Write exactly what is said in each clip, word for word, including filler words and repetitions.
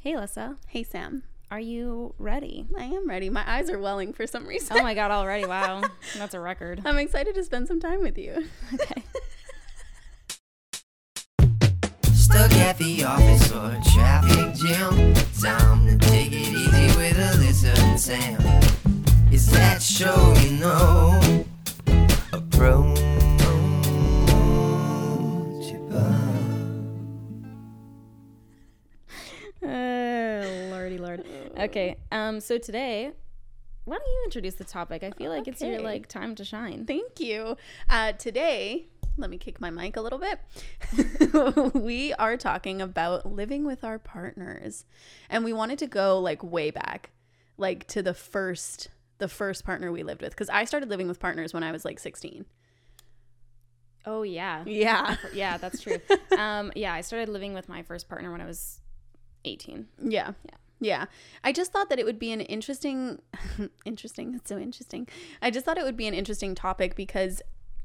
Hey, Alyssa. Hey, Sam. Are you ready? I am ready. My eyes are welling for some reason. Oh my God, already. Wow. That's a record. I'm excited to spend some time with you. Okay. Stuck at the office or a traffic jam. Time to take it easy with Alyssa and Sam. Is that show you know? Approach Oh, lordy lord. Okay, um, so today, why don't you introduce the topic? I feel like it's your, Okay. like, time to shine. Thank you. Uh, today, let me kick my mic a little bit. We are talking about living with our partners. And we wanted to go like way back, like to the first, the first partner we lived with. Because I started living with partners when I was like sixteen. Oh, yeah. Yeah. Yeah, that's true. um, yeah, I started living with my first partner when I was eighteen. Yeah. Yeah. Yeah. I just thought that it would be an interesting, interesting, it's so interesting. I just thought it would be an interesting topic because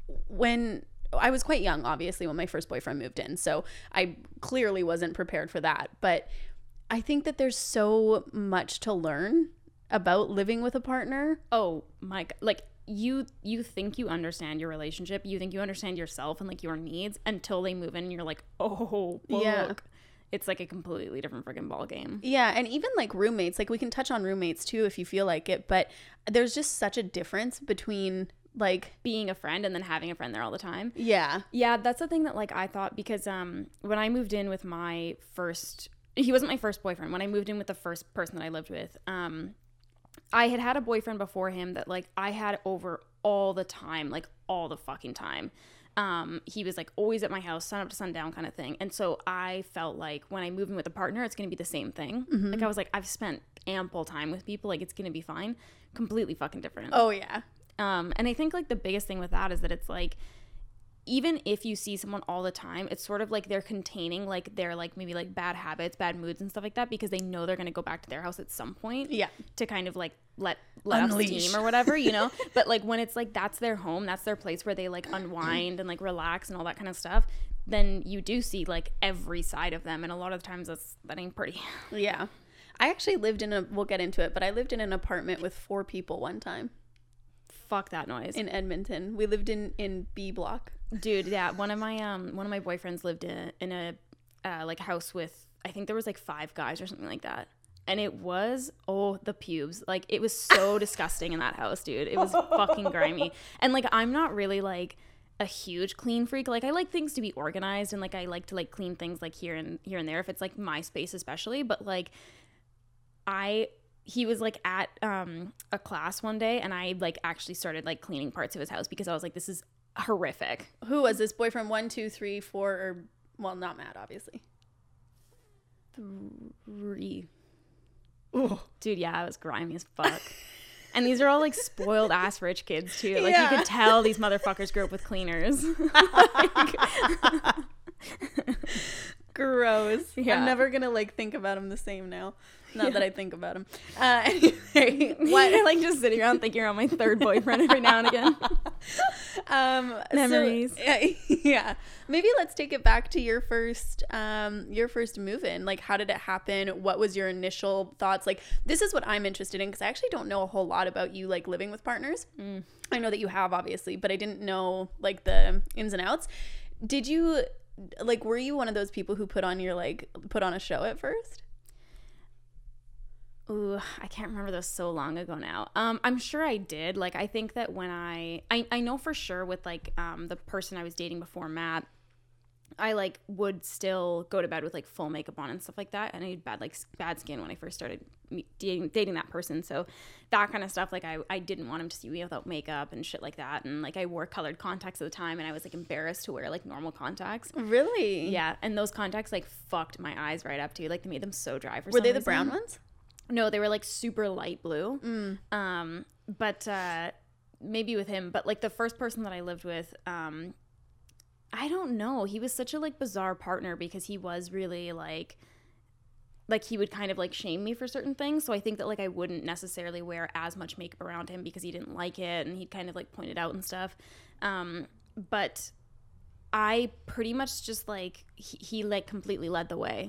when I was quite young, obviously, when my first boyfriend moved in. So I clearly wasn't prepared for that. But I think that there's so much to learn about living with a partner. Oh my God. Like, you you think you understand your relationship, you think you understand yourself and like your needs until they move in and you're like, oh, look. Yeah. It's like a completely different freaking ball game. Yeah. And even like roommates, like we can touch on roommates too if you feel like it. But there's just such a difference between like, Being a friend and then having a friend there all the time. yeah. Yeah, that's the thing that like I thought because um when I moved in with my first, he wasn't my first boyfriend. When I moved in with the first person that I lived with, um I had had a boyfriend before him that like I had over all the time, like all the fucking time. Um, he was like always at my house, sun up to sundown kind of thing. And so I felt like when I move in with a partner, it's going to be the same thing. Mm-hmm. Like I was like, I've spent ample time with people. Like it's going to be fine. Completely fucking different. Oh, yeah. Um, and I think like the biggest thing with that is that it's like, even if you see someone all the time, it's sort of like they're containing like their like maybe like bad habits, bad moods and stuff like that because they know they're going to go back to their house at some point. Yeah. To kind of like let let off Unleash. steam or whatever, you know. But like when it's like that's their home, that's their place where they like unwind and like relax and all that kind of stuff, then you do see like every side of them, and a lot of times that's that ain't pretty. Yeah. I actually lived in a, we'll get into it, but I lived in an apartment with four people one time Fuck that noise. in Edmonton. We lived in, in B block. Dude, yeah, one of my um one of my boyfriends lived in a, in a uh, like house with, I think there was like five guys or something like that. And it was, oh, the pubes. Like, it was so disgusting in that house, dude. It was fucking grimy. And, like, I'm not really, like, a huge clean freak. Like, I like things to be organized. And, like, I like to, like, clean things, like, here and here and there. If it's, like, my space especially. But, like, I... He was, like, at um, a class one day. And I, like, actually started, like, cleaning parts of his house. Because I was like, this is horrific. Who was this boyfriend? One, two, three, four, or, well, not Matt, obviously. Three. Ooh. Dude, yeah, it was grimy as fuck. And these are all like spoiled ass rich kids too. Like Yeah. you could tell these motherfuckers grew up with cleaners. Gross. Yeah. I'm never gonna like think about him the same now. Not that I think about him. Uh, anyway, what? What? Like just sitting around thinking around my third boyfriend every now and again. um, Memories. So, yeah, yeah. Maybe let's take it back to your first, um, your first move in. Like, how did it happen? What was your initial thoughts? Like, this is what I'm interested in because I actually don't know a whole lot about you, like living with partners. Mm. I know that you have, obviously, but I didn't know like the ins and outs. Did you, like, were you one of those people who put on your like put on a show at first? Ooh, I can't remember this so long ago now. Um, I'm sure I did. Like, I think that when I, I, I know for sure with like um the person I was dating before Matt, I like would still go to bed with like full makeup on and stuff like that. And I had bad like s- bad skin when I first started me- dating dating that person. So that kind of stuff, like I, I didn't want him to see me without makeup and shit like that. And like I wore colored contacts at the time, and I was like embarrassed to wear like normal contacts. Really? Yeah, and those contacts like fucked my eyes right up too. Like they made them so dry for Were some they the reason. brown ones? No, they were like super light blue. Mm. Um, but uh, maybe with him. But like the first person that I lived with, um, I don't know. He was such a like bizarre partner because he was really like, like he would kind of like shame me for certain things. So I think that like I wouldn't necessarily wear as much makeup around him because he didn't like it, and he'd kind of like point it out and stuff. Um, but I pretty much just like he, he like completely led the way.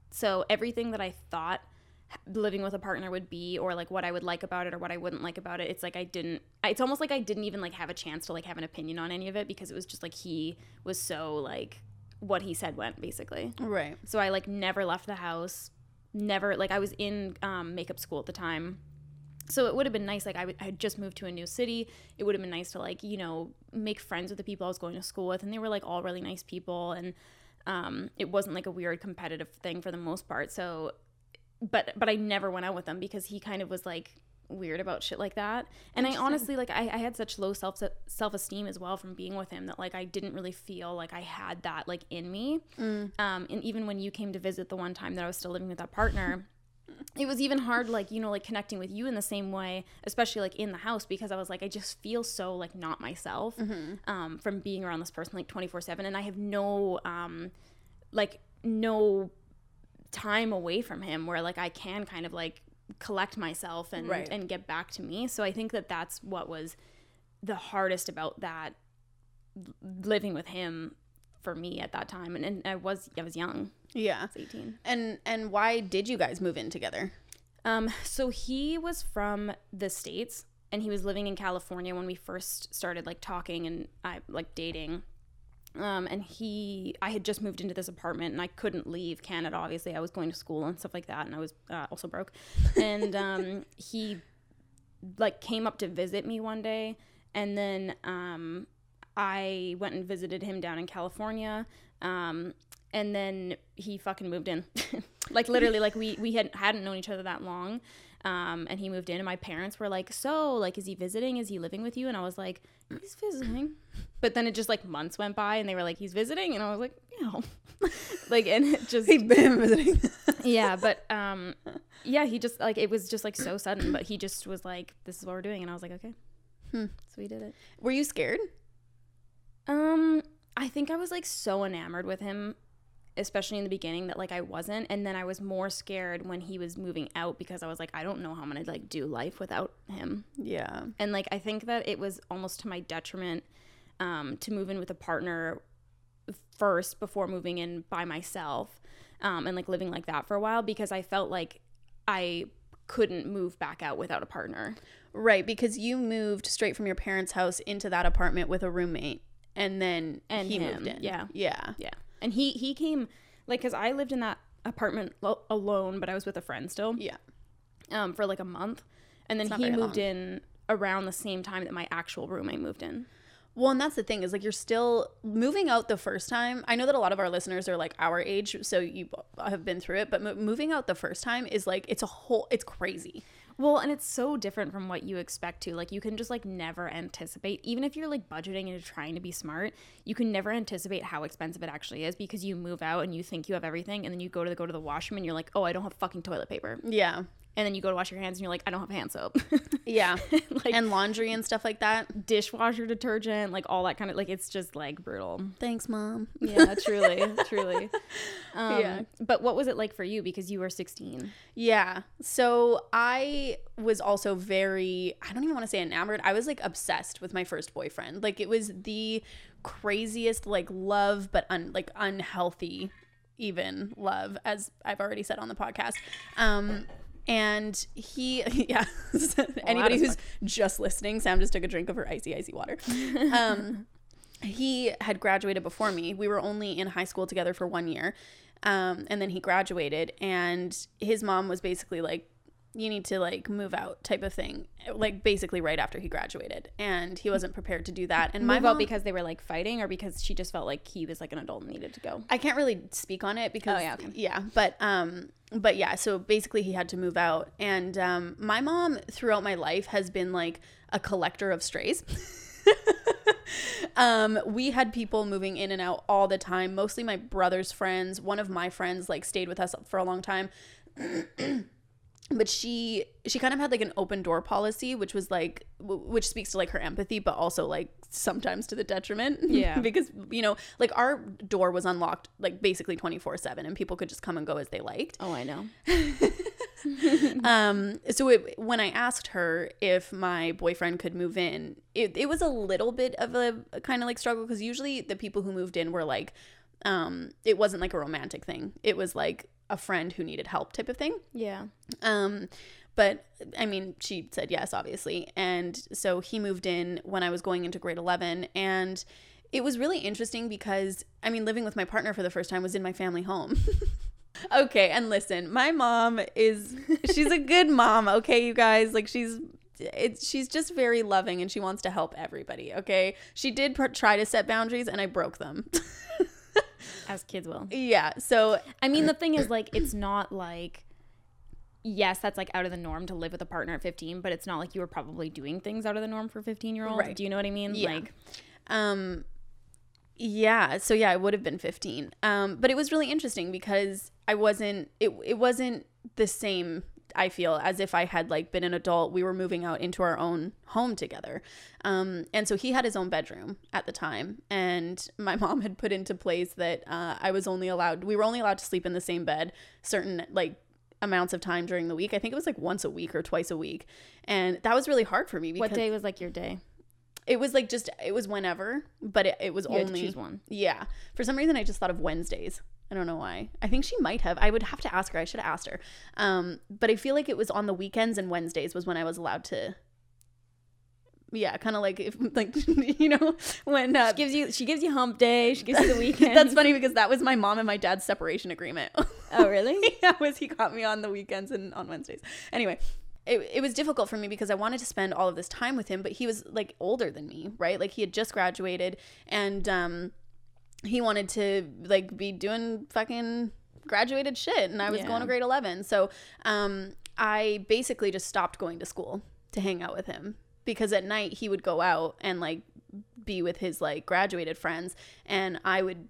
So everything that I thought living with a partner would be, or like what I would like about it or what I wouldn't like about it, it's like I didn't it's almost like I didn't even like have a chance to like have an opinion on any of it, because it was just like he was so like what he said went, basically. Right. So I like never left the house, never, like I was in um, makeup school at the time. So it would have been nice, like I, w- I had just moved to a new city. It would have been nice to like, you know, make friends with the people I was going to school with, and they were like all really nice people, and um, it wasn't like a weird competitive thing for the most part. So, but but I never went out with him because he kind of was like weird about shit like that. And I honestly, like I, I had such low self self-esteem as well from being with him that like I didn't really feel like I had that like in me. Mm. Um, and even when you came to visit the one time that I was still living with that partner, it was even hard, like, you know, like connecting with you in the same way, especially like in the house, because I was like, I just feel so like not myself mm-hmm. um, from being around this person like twenty-four seven. And I have no, um, like no time away from him where like I can kind of like collect myself and, right. and get back to me. So I think that that's what was the hardest about that, living with him for me at that time. And, and I was, I was young. Yeah. I was eighteen. And, and why did you guys move in together? Um, so he was from the States and he was living in California when we first started like talking and I like dating. Um, and he, I had just moved into this apartment and I couldn't leave Canada. Obviously I was going to school and stuff like that. And I was uh, also broke. And, um, he like came up to visit me one day. And then, um, I went and visited him down in California. Um, and then he fucking moved in. Like literally, like we, we hadn't, hadn't known each other that long. Um, and he moved in and my parents were like, so like, is he visiting? Is he living with you? And I was like, he's visiting. But then it just like months went by and they were like, he's visiting. And I was like, no, like, and it just, he's been visiting. Yeah. But, um, yeah, he just like, it was just like so sudden, but he just was like, this is what we're doing. And I was like, okay. Hmm. So we did it. Were you scared? Um, I think I was like so enamored with him, especially in the beginning, that like I wasn't. And then I was more scared when he was moving out because I was like, I don't know how I'm gonna like do life without him. Yeah. And like I think that it was almost to my detriment um to move in with a partner first before moving in by myself um and like living like that for a while, because I felt like I couldn't move back out without a partner. Right, because you moved straight from your parents' house into that apartment with a roommate and then and he him. moved in. Yeah. Yeah. Yeah. And he, he came, like, because I lived in that apartment lo- alone, but I was with a friend still. Yeah. Um, for, like, a month. And then he moved long. in around the same time that my actual roommate moved in. Well, and that's the thing is, like, you're still moving out the first time. I know that a lot of our listeners are, like, our age, so you have been through it. But mo- moving out the first time is, like, it's a whole, it's crazy. Well, and it's so different from what you expect to. Like, you can just, like, never anticipate. Even if you're, like, budgeting and you're trying to be smart, you can never anticipate how expensive it actually is, because you move out and you think you have everything, and then you go to the, go to the washroom and you're like, oh, I don't have fucking toilet paper. Yeah. And then you go to wash your hands and you're like, I don't have hand soap. Yeah. Like, and laundry and stuff like that. Dishwasher detergent, like all that kind of, like, it's just like brutal. Thanks, Mom. Yeah, truly, truly. Um, yeah. But what was it like for you? Because you were sixteen. Yeah. So I was also very, I don't even want to say enamored. I was like obsessed with my first boyfriend. Like it was the craziest like love, but un, like unhealthy even love, as I've already said on the podcast. Um, And he, yeah, anybody who's just listening, Sam just took a drink of her icy, icy water. Um, he had graduated before me. We were only in high school together for one year. Um, and then he graduated, and his mom was basically like, you need to like move out type of thing, like basically right after he graduated, and he wasn't prepared to do that. And move my mom, out because they were like fighting, or because she just felt like he was like an adult and needed to go? I can't really speak on it because, oh, yeah, okay. yeah, but, um, but yeah, so basically he had to move out. And, um, my mom throughout my life has been like a collector of strays. um, we had people moving in and out all the time, mostly my brother's friends. One of my friends like stayed with us for a long time. But she she kind of had like an open door policy, which was like w- which speaks to like her empathy, but also like sometimes to the detriment. Yeah. Because, you know, like our door was unlocked like basically twenty-four seven, and people could just come and go as they liked. Oh, I know. um so it, when I asked her if my boyfriend could move in, it, it was a little bit of a, a kind of like struggle, because usually the people who moved in were like, um it wasn't like a romantic thing. It was like, a friend who needed help type of thing. Yeah. Um, but I mean, she said yes, obviously. And so he moved in when I was going into grade eleven. And it was really interesting because, I mean, living with my partner for the first time was in my family home. Okay. And listen, my mom is, she's a good mom. Okay, you guys, like she's, it's, she's just very loving and she wants to help everybody. Okay. She did pr- try to set boundaries and I broke them. As kids will. Yeah. So, I mean, the thing is, like, it's not like, yes, that's like out of the norm to live with a partner at fifteen, but it's not like you were probably doing things out of the norm for fifteen year olds. Right. Do you know what I mean? Yeah. Like, um, yeah. So yeah, I would have been fifteen. Um, but it was really interesting because I wasn't, it, it wasn't the same, I feel, as if I had like been an adult. We were moving out into our own home together. Um, and so he had his own bedroom at the time. And my mom had put into place that uh, I was only allowed, we were only allowed to sleep in the same bed certain like amounts of time during the week. I think it was like once a week or twice a week. And that was really hard for me because what day was like your day? it was like just, it was whenever, but it, it was You had only, to choose one. Yeah. For some reason, I just thought of Wednesdays. I don't know why. I think she might have. I would have to ask her. I should have asked her. Um, but I feel like it was on the weekends and Wednesdays was when I was allowed to. Yeah, kind of like if like you know when uh, She gives you she gives you hump day. She gives you the weekend. That's funny because that was my mom and my dad's separation agreement. Oh, really? Yeah, was he got me on the weekends and on Wednesdays. Anyway, it it was difficult for me because I wanted to spend all of this time with him, but he was like older than me, right? Like he had just graduated and um. he wanted to like be doing fucking graduated shit and I was Yeah. going to grade eleven. So um, I basically just stopped going to school to hang out with him because at night he would go out and like be with his like graduated friends and I would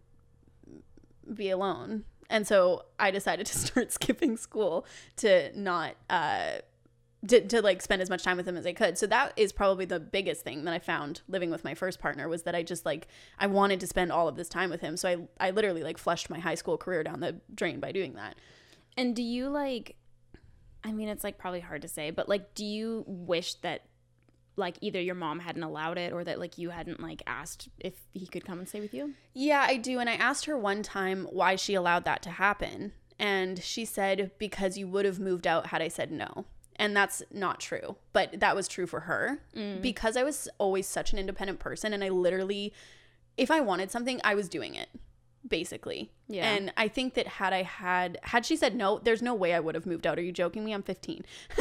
be alone. And so I decided to start skipping school to not uh To, to like spend as much time with him as I could. So that is probably the biggest thing that I found living with my first partner was that I just like I wanted to spend all of this time with him. So I I literally like flushed my high school career down the drain by doing that. And do you like, I mean, it's like probably hard to say, but like, do you wish that like either your mom hadn't allowed it or that like you hadn't like asked if he could come and stay with you? Yeah, I do. And I asked her one time why she allowed that to happen. And she said, because you would have moved out had I said no. And that's not true, but that was true for her mm. because I was always such an independent person. And I literally, if I wanted something, I was doing it basically. Yeah. And I think that had I had, had she said no, there's no way I would have moved out. Are you joking me? I'm fifteen.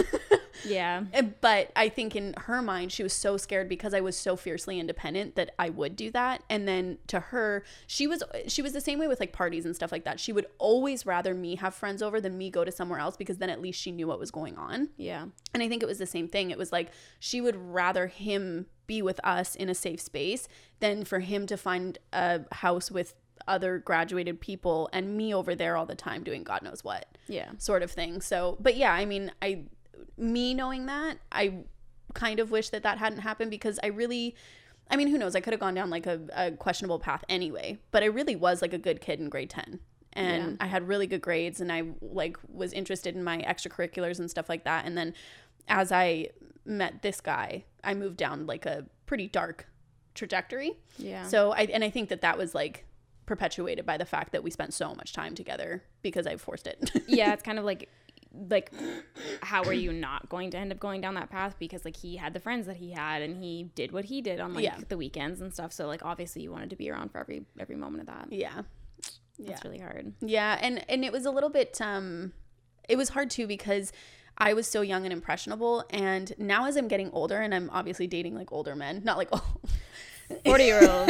Yeah. But I think in her mind, she was so scared because I was so fiercely independent that I would do that. And then to her, she was she was the same way with like parties and stuff like that. She would always rather me have friends over than me go to somewhere else because then at least she knew what was going on. Yeah. And I think it was the same thing. It was like she would rather him be with us in a safe space than for him to find a house with other graduated people and me over there all the time doing God knows what. Yeah. Sort of thing. So, but yeah, I mean, I... me knowing that, I kind of wish that that hadn't happened because I really, I mean, who knows? I could have gone down like a, a questionable path anyway, but I really was like a good kid in grade ten and Yeah. I had really good grades and I like was interested in my extracurriculars and stuff like that. And then as I met this guy, I moved down like a pretty dark trajectory. Yeah. So I, and I think that that was like perpetuated by the fact that we spent so much time together because I forced it. Yeah. It's kind of like, like how are you not going to end up going down that path because like he had the friends that he had and he did what he did on like Yeah. the weekends and stuff, so like obviously you wanted to be around for every every moment of that. Yeah. That's Yeah. really hard. Yeah, and and it was a little bit um it was hard too because I was so young and impressionable, and now as I'm getting older and I'm obviously dating like older men, not like oh forty year olds.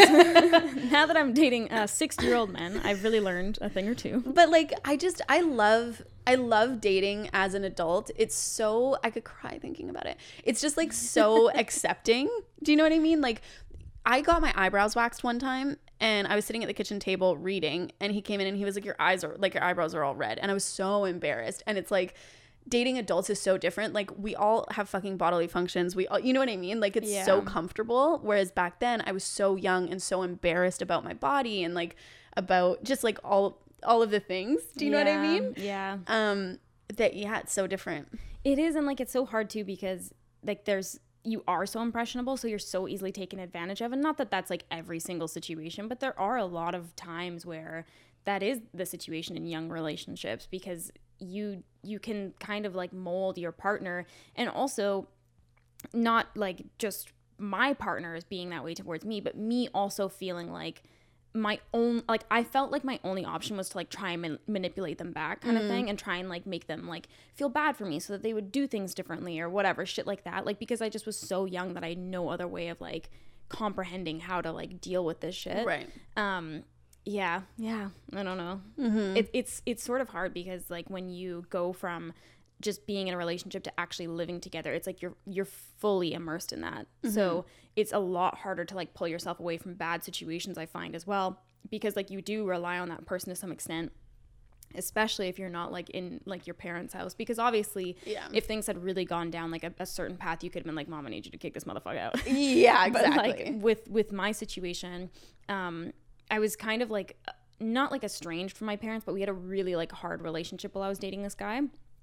Now that I'm dating uh sixty year old men, I've really learned a thing or two. but like I just I love I love dating as an adult. It's so I could cry thinking about it. It's just like so accepting. Do you know what I mean? Like I got my eyebrows waxed one time and I was sitting at the kitchen table reading and he came in and he was like, your eyes are like your eyebrows are all red. And I was so embarrassed. And it's like dating adults is so different. Like we all have fucking bodily functions. We all, you know what I mean? Like it's Yeah. so comfortable. Whereas back then I was so young and so embarrassed about my body and like about just like all, all of the things. Do you know what I Yeah, mean? Yeah. Um, that, yeah, it's so different. It is, and like it's so hard too because like there's you are so impressionable, so you're so easily taken advantage of, and not that that's like every single situation, but there are a lot of times where that is the situation in young relationships, because you you can kind of like mold your partner, and also not like just my partner is being that way towards me, but me also feeling like my own, like I felt like my only option was to like try and man- manipulate them back kind mm. of thing, and try and like make them like feel bad for me so that they would do things differently or whatever shit like that, like because I just was so young that I had no other way of like comprehending how to like deal with this shit. Right. Um yeah yeah I don't know. Mm-hmm. it, it's it's sort of hard because like when you go from just being in a relationship to actually living together, it's like you're you're fully immersed in that. Mm-hmm. So it's a lot harder to like pull yourself away from bad situations, I find, as well, because like you do rely on that person to some extent, especially if you're not like in like your parents' house, because obviously yeah. if things had really gone down like a, a certain path, you could have been like, Mom, I need you to kick this motherfucker out. Yeah, exactly. But like with with my situation, um I was kind of like not like estranged from my parents, but we had a really like hard relationship while I was dating this guy.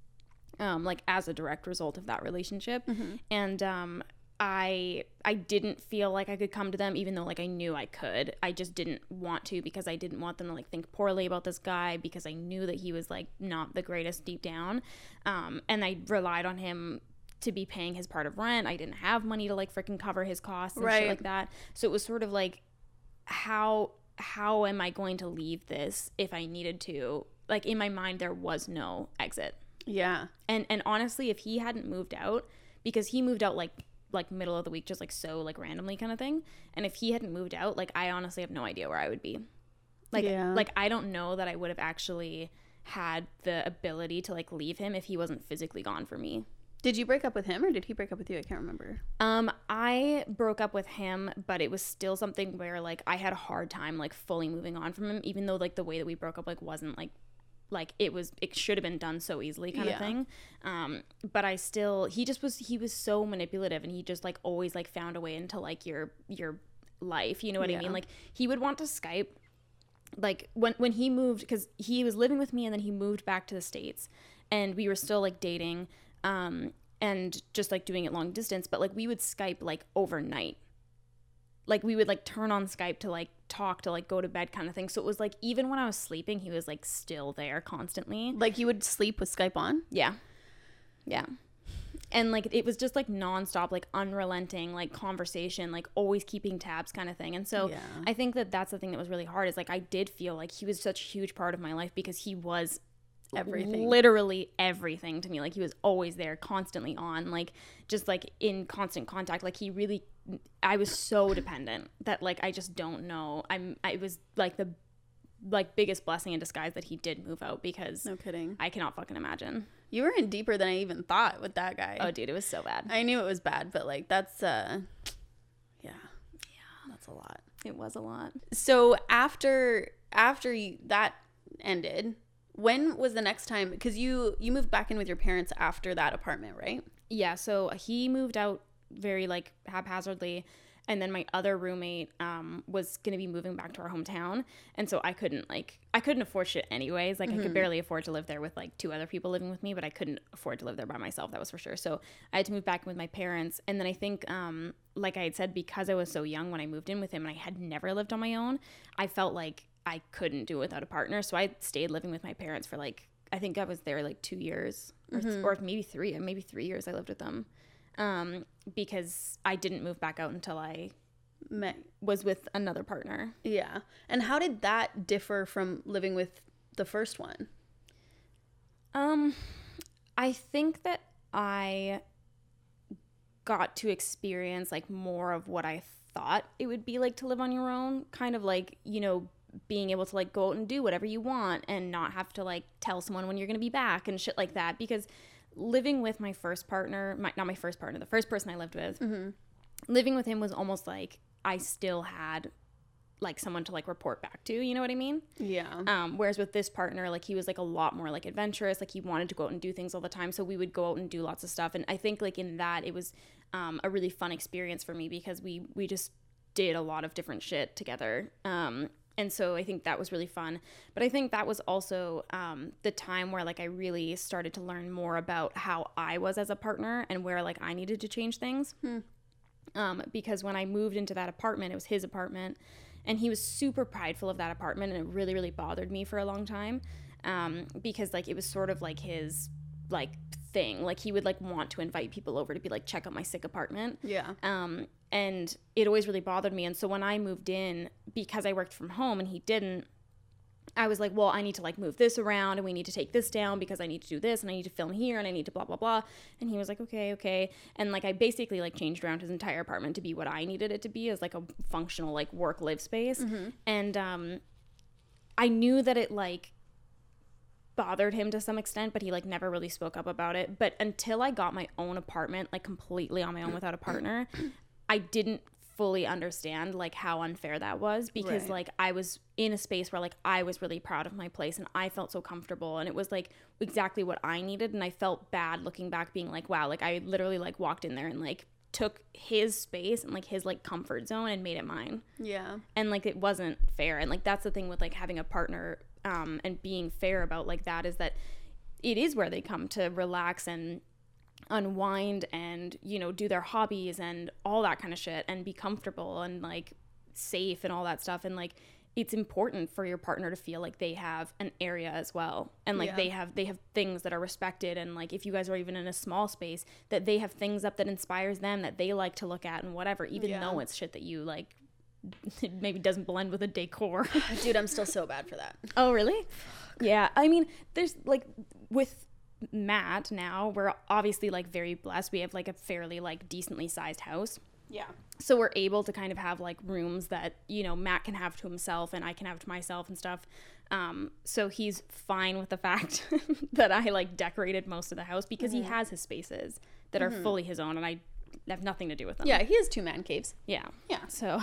Um, like as a direct result of that relationship. Mm-hmm. And um, I I didn't feel like I could come to them, even though like I knew I could. I just didn't want to, because I didn't want them to like think poorly about this guy, because I knew that he was like not the greatest deep down. Um, and I relied on him to be paying his part of rent. I didn't have money to like freaking cover his costs and right. shit like that. So it was sort of like, how how am I going to leave this if I needed to? Like in my mind, there was no exit. Yeah. And and honestly, if he hadn't moved out, because he moved out like like middle of the week, just like so like randomly kind of thing. And if he hadn't moved out, like I honestly have no idea where I would be. Like yeah. like I don't know that I would have actually had the ability to like leave him if he wasn't physically gone for me. Did you break up with him, or did he break up with you? I can't remember. Um, I broke up with him, but it was still something where like I had a hard time like fully moving on from him, even though like the way that we broke up like wasn't like like it was it should have been done so easily kind yeah. of thing. Um but I still he just was he was so manipulative, and he just like always like found a way into like your your life, you know what yeah. I mean? Like he would want to Skype like when when he moved, because he was living with me and then he moved back to the States, and we were still like dating um and just like doing it long distance, but like we would Skype like overnight. Like we would like turn on Skype to like talk, to like go to bed kind of thing. So it was like even when I was sleeping, he was like still there constantly. Like you would sleep with Skype on? Yeah. Yeah. And like it was just like nonstop, like unrelenting, like conversation, like always keeping tabs kind of thing. And so yeah. I think that that's the thing that was really hard, is like I did feel like he was such a huge part of my life, because he was everything, literally everything to me. Like he was always there, constantly on, like just like in constant contact. Like he really, I was so dependent that like I just don't know. I'm I was like the like biggest blessing in disguise that he did move out, because no kidding, I cannot fucking imagine. You were in deeper than I even thought with that guy. Oh dude, it was so bad. I knew it was bad, but like that's uh yeah yeah that's a lot. It was a lot. So after after you, that ended, when was the next time? Because you you moved back in with your parents after that apartment, right? Yeah, so he moved out very like haphazardly, and then my other roommate um was gonna be moving back to our hometown, and so I couldn't like I couldn't afford shit anyways. Like mm-hmm. I could barely afford to live there with like two other people living with me, but I couldn't afford to live there by myself, that was for sure. So I had to move back in with my parents. And then I think um like I had said, because I was so young when I moved in with him and I had never lived on my own, I felt like I couldn't do it without a partner. So I stayed living with my parents for like, I think I was there like two years or, mm-hmm. th- or maybe three, maybe three years I lived with them. Um, because I didn't move back out until I met, was with another partner. Yeah. And how did that differ from living with the first one? Um, I think that I got to experience like more of what I thought it would be like to live on your own, kind of like, you know, being able to like go out and do whatever you want and not have to like tell someone when you're going to be back and shit like that. Because living with my first partner, my, not my first partner, the first person I lived with, mm-hmm. living with him was almost like I still had like someone to like report back to, you know what I mean? Yeah. Um, whereas with this partner, like he was like a lot more like adventurous, like he wanted to go out and do things all the time. So we would go out and do lots of stuff. And I think like in that, it was um, a really fun experience for me, because we, we just did a lot of different shit together. Um, And so I think that was really fun. But I think that was also um, the time where like I really started to learn more about how I was as a partner and where like I needed to change things. Hmm. Um, because when I moved into that apartment, it was his apartment. And he was super prideful of that apartment, and it really, really bothered me for a long time, um, because like it was sort of like his like thing. Like he would like want to invite people over to be like, check out my sick apartment. Yeah. Um, and it always really bothered me. And so when I moved in, because I worked from home and he didn't, I was like, well, I need to like move this around, and we need to take this down because I need to do this, and I need to film here, and I need to blah, blah, blah. And he was like, okay, okay. And like, I basically like changed around his entire apartment to be what I needed it to be, as like a functional like work live space. Mm-hmm. And um, I knew that it like bothered him to some extent, but he like never really spoke up about it. But until I got my own apartment, like completely on my own without a partner, I didn't fully understand like how unfair that was, because right. like I was in a space where like I was really proud of my place and I felt so comfortable, and it was like exactly what I needed. And I felt bad looking back being like, wow, like I literally like walked in there and like took his space and like his like comfort zone and made it mine. Yeah. And like it wasn't fair. And like that's the thing with like having a partner um and being fair about like that, is that it is where they come to relax and unwind and, you know, do their hobbies and all that kind of shit and be comfortable and like safe and all that stuff. And like it's important for your partner to feel like they have an area as well, and like yeah. they have they have things that are respected, and like if you guys are even in a small space, that they have things up that inspires them that they like to look at and whatever, even yeah. though it's shit that you like it maybe doesn't blend with the decor. Dude, I'm still so bad for that. Oh really? Yeah, I mean there's like with Matt now, we're obviously like very blessed. We have like a fairly like decently sized house. Yeah. So we're able to kind of have like rooms that, you know, Matt can have to himself and I can have to myself and stuff. Um, so he's fine with the fact that I like decorated most of the house, because mm-hmm. he has his spaces that mm-hmm. are fully his own, and I have nothing to do with them. Yeah, he has two man caves. Yeah. Yeah. So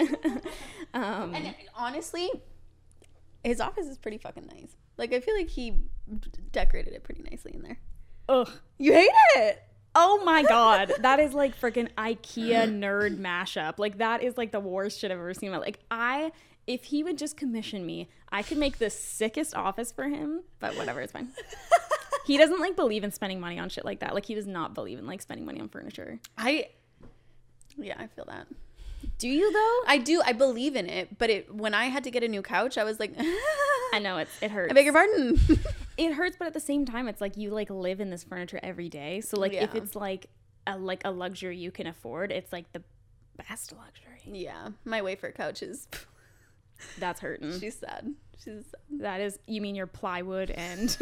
um and honestly, his office is pretty fucking nice. Like, I feel like he decorated it pretty nicely in there. Ugh. You hate it? Oh my god. That is like freaking IKEA nerd mashup. Like, that is like the worst shit I've ever seen. Like, I, if he would just commission me, I could make the sickest office for him, but whatever, it's fine. He doesn't like believe in spending money on shit like that. Like, he does not believe in like spending money on furniture. I, yeah, I feel that. Do you though? I do. I believe in it, but it when I had to get a new couch, I was like, I know it's it hurts. I beg your pardon. It hurts, but at the same time, it's like you like live in this furniture every day. So like yeah. if it's like a like a luxury you can afford, it's like the best luxury. Yeah, my wafer couch is. That's hurting. She's sad. She's sad. That is, you mean your plywood and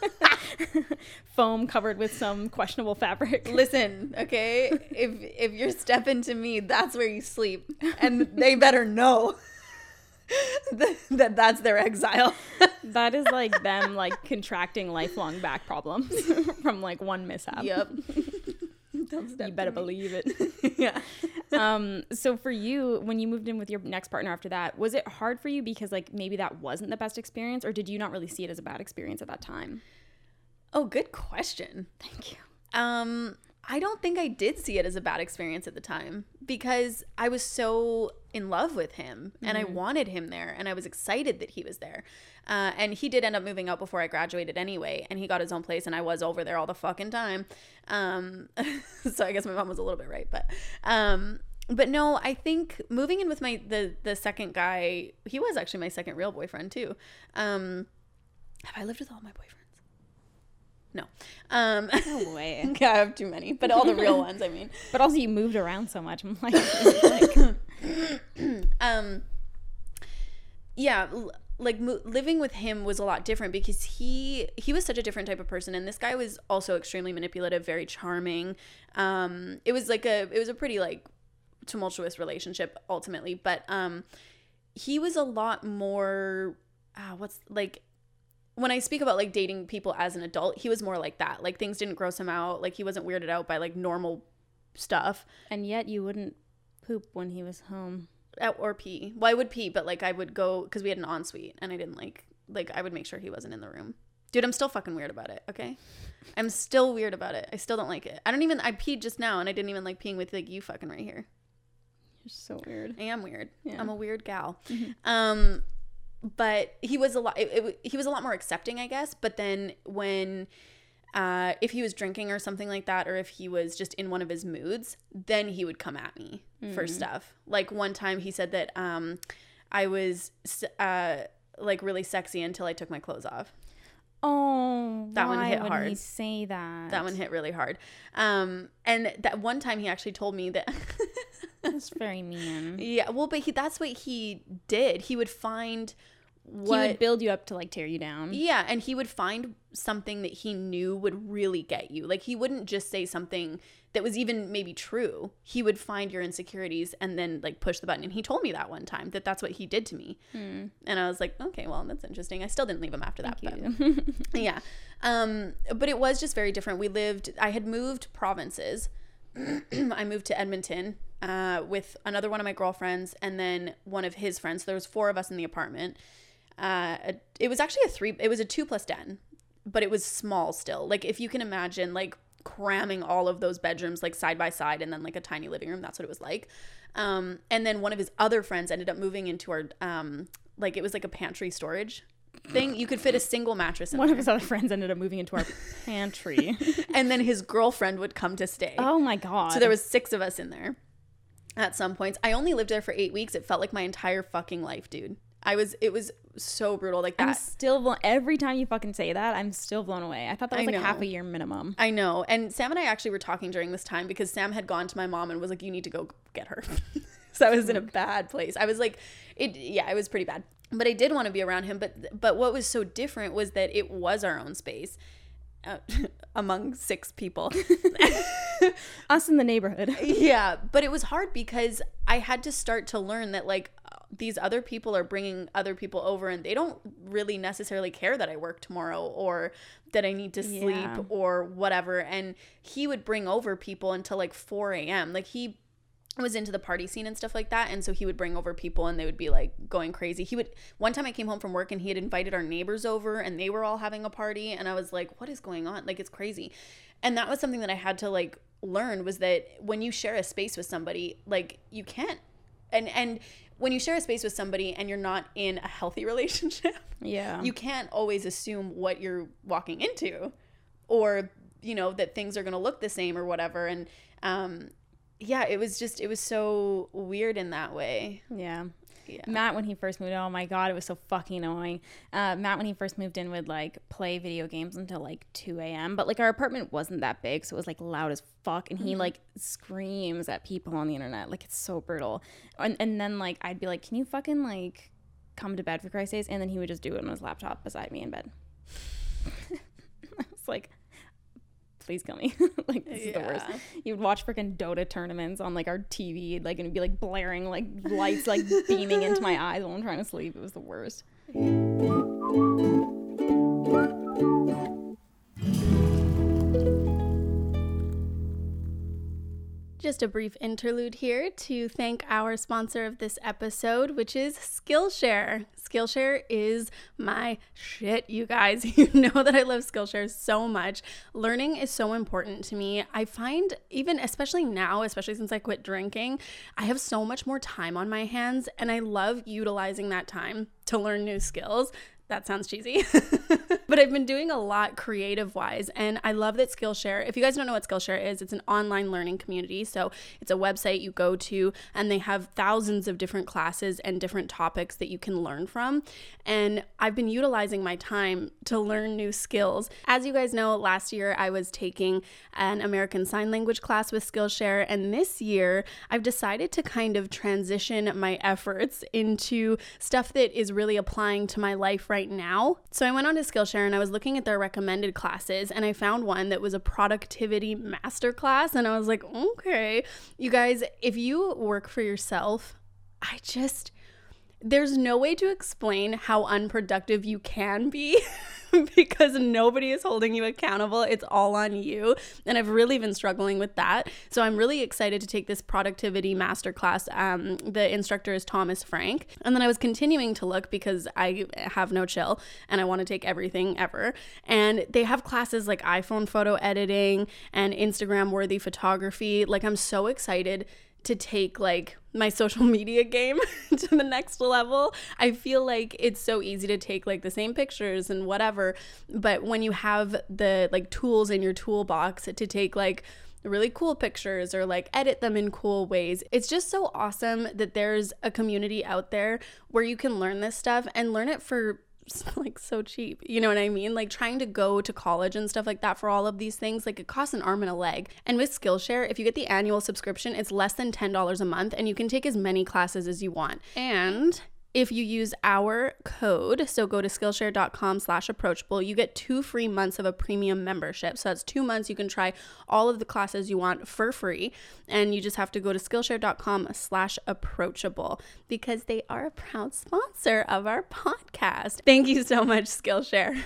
foam covered with some questionable fabric? Listen, okay? if if you're stepping to me, that's where you sleep. And they better know that, that that's their exile. That is like them like contracting lifelong back problems from like one mishap. Yep. You better believe it. Yeah. Um, so for you, when you moved in with your next partner after that, was it hard for you because like maybe that wasn't the best experience, or did you not really see it as a bad experience at that time? Oh, good question. Thank you. Um, I don't think I did see it as a bad experience at the time, because I was so in love with him and mm-hmm. I wanted him there and I was excited that he was there. Uh, and he did end up moving out before I graduated anyway, and he got his own place and I was over there all the fucking time. Um, so I guess my mom was a little bit right, but, um, but no, I think moving in with my, the, the second guy, he was actually my second real boyfriend too. Um, have I lived with all my boyfriends? No. Um, no way. Yeah, I have too many, but all the real ones, I mean. But also you moved around so much. I'm like, like um, yeah, like mo- living with him was a lot different, because he he was such a different type of person, and this guy was also extremely manipulative, very charming. Um, it was like a it was a pretty like tumultuous relationship ultimately, but um, he was a lot more. Uh, what's like. When I speak about like dating people as an adult, he was more like that. Like things didn't gross him out. Like he wasn't weirded out by like normal stuff. And yet you wouldn't poop when he was home. Uh, or pee. Well, I would pee, but like I would go, because we had an ensuite and I didn't like, like I would make sure he wasn't in the room. Dude, I'm still fucking weird about it, okay? I'm still weird about it. I still don't like it. I don't even, I peed just now and I didn't even like peeing with like you fucking right here. You're so weird. I am weird. Yeah. I'm a weird gal. Mm-hmm. Um, But he was a lot. It, it, he was a lot more accepting, I guess. But then when, uh, if he was drinking or something like that, or if he was just in one of his moods, then he would come at me mm-hmm. for stuff. Like one time, he said that um, I was uh, like really sexy until I took my clothes off. Oh, that why one hit would hard. he say that? That one hit really hard. Um, and that one time he actually told me that. That's very mean. Yeah, well, but he that's what he did. He would find what he would build you up to like tear you down. Yeah, and he would find something that he knew would really get you. Like, he wouldn't just say something that was even maybe true. He would find your insecurities and then like push the button. And he told me that one time that that's what he did to me. Hmm. And I was like, okay, well, that's interesting. I still didn't leave him after that. Thank but yeah. Um, but it was just very different. We lived, I had moved provinces. I moved to Edmonton uh, with another one of my girlfriends and then one of his friends. So there was four of us in the apartment. Uh, it was actually a three, it was a two plus den, but it was small still. Like, if you can imagine, like, cramming all of those bedrooms like side by side and then like a tiny living room, that's what it was like. Um, and then one of his other friends ended up moving into our, um, like, it was like a pantry storage thing. You could fit a single mattress in One there. of his other friends ended up moving into our pantry. And then his girlfriend would come to stay. Oh my God. So there was six of us in there at some points. I only lived there for eight weeks. It felt like my entire fucking life, dude. I was, it was so brutal like that. I'm still, blown, every time you fucking say that, I'm still blown away. I thought that was I like know. half a year minimum. I know. And Sam and I actually were talking during this time because Sam had gone to my mom and was like, you need to go get her. So I was in a bad place. I was like, it, yeah, it was pretty bad. But I did want to be around him. But, but what was so different was that it was our own space uh, among six people. Us in the neighborhood. Yeah. But it was hard because I had to start to learn that, like, these other people are bringing other people over and they don't really necessarily care that I work tomorrow or that I need to sleep Yeah. or whatever. And he would bring over people until like four a.m. Like, he was into the party scene and stuff like that. And so he would bring over people and they would be like going crazy. He would, one time I came home from work and he had invited our neighbors over and they were all having a party. And I was like, what is going on? Like, it's crazy. And that was something that I had to like learn, was that when you share a space with somebody, like, you can't, and, and, when you share a space with somebody and you're not in a healthy relationship, Yeah. you can't always assume what you're walking into, or, you know, that things are going to look the same or whatever. And, um, yeah, it was just, it was so weird in that way. Yeah. Yeah. Matt, when he first moved, oh my God, it was so fucking annoying. Uh, Matt, when he first moved in, would like play video games until like two a.m. But like our apartment wasn't that big, so it was like loud as fuck. And he like screams at people on the internet. Like, it's so brutal. And, and then like I'd be like, can you fucking like come to bed for Christ's sake? And then he would just do it on his laptop beside me in bed. I was like, please kill me. Like, this is the worst. You would watch freaking Dota tournaments on like our T V, like, and it'd be like blaring like lights like beaming into my eyes while I'm trying to sleep. It was the worst. Just a brief interlude here to thank our sponsor of this episode, which is Skillshare. Skillshare is my shit, you guys. You know that I love Skillshare so much. Learning is so important to me. I find, even especially now, especially since I quit drinking, I have so much more time on my hands, and I love utilizing that time to learn new skills. That sounds cheesy. But I've been doing a lot creative wise, and I love that Skillshare, if you guys don't know what Skillshare is, it's an online learning community. So it's a website you go to and they have thousands of different classes and different topics that you can learn from. And I've been utilizing my time to learn new skills. As you guys know, last year I was taking an American Sign Language class with Skillshare, and this year I've decided to kind of transition my efforts into stuff that is really applying to my life right now. So I went on to Skillshare and I was looking at their recommended classes, and I found one that was a productivity masterclass, and I was like, okay, you guys, if you work for yourself, I just, there's no way to explain how unproductive you can be because nobody is holding you accountable. It's all on you. And I've really been struggling with that. So I'm really excited to take this productivity masterclass. Um, the instructor is Thomas Frank. And then I was continuing to look because I have no chill and I want to take everything ever. And they have classes like iPhone photo editing and Instagram worthy photography. Like, I'm so excited to take like my social media game to the next level. I feel like it's so easy to take like the same pictures and whatever, but when you have the like tools in your toolbox to take like really cool pictures or like edit them in cool ways, it's just so awesome that there's a community out there where you can learn this stuff and learn it for like so cheap. You know what I mean? Like trying to go to college and stuff like that for all of these things, like it costs an arm and a leg. And with Skillshare, if you get the annual subscription, it's less than ten dollars a month and you can take as many classes as you want. And if you use our code, so go to Skillshare.com slash approachable, you get two free months of a premium membership. So that's two months you can try all of the classes you want for free. And you just have to go to Skillshare.com slash approachable because they are a proud sponsor of our podcast. Thank you so much, Skillshare.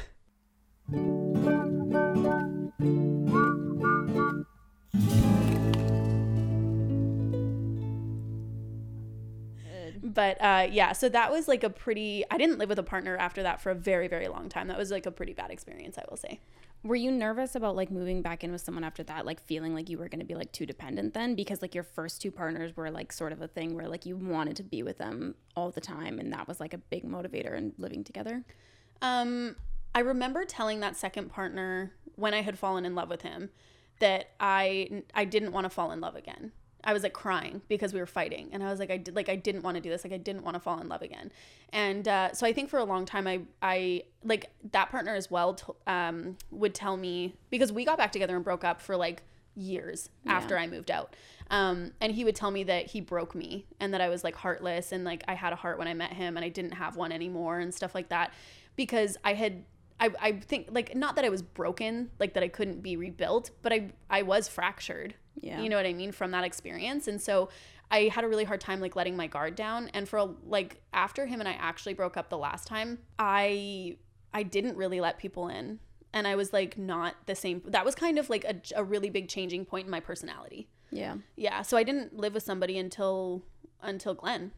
But uh, yeah, so that was like a pretty, I didn't live with a partner after that for a very, very long time. That was like a pretty bad experience, I will say. Were you nervous about like moving back in with someone after that, like feeling like you were going to be like too dependent then? Because like your first two partners were like sort of a thing where like you wanted to be with them all the time. And that was like a big motivator in living together. Um, I remember telling that second partner when I had fallen in love with him that I, I didn't want to fall in love again. I was like crying because we were fighting, and I was like, I did like I didn't want to do this, like I didn't want to fall in love again, and uh, so I think for a long time I I like that partner as well t- um, would tell me, because we got back together and broke up for like years yeah. after I moved out, um, and he would tell me that he broke me and that I was like heartless and like I had a heart when I met him and I didn't have one anymore and stuff like that, because I had. I, I think like not that I was broken, like that I couldn't be rebuilt, but I I was fractured. Yeah. You know what I mean, from that experience. And so I had a really hard time like letting my guard down. And for like after him and I actually broke up the last time, I I didn't really let people in. And I was like not the same. That was kind of like a, a really big changing point in my personality. Yeah. Yeah. So I didn't live with somebody until until Glenn.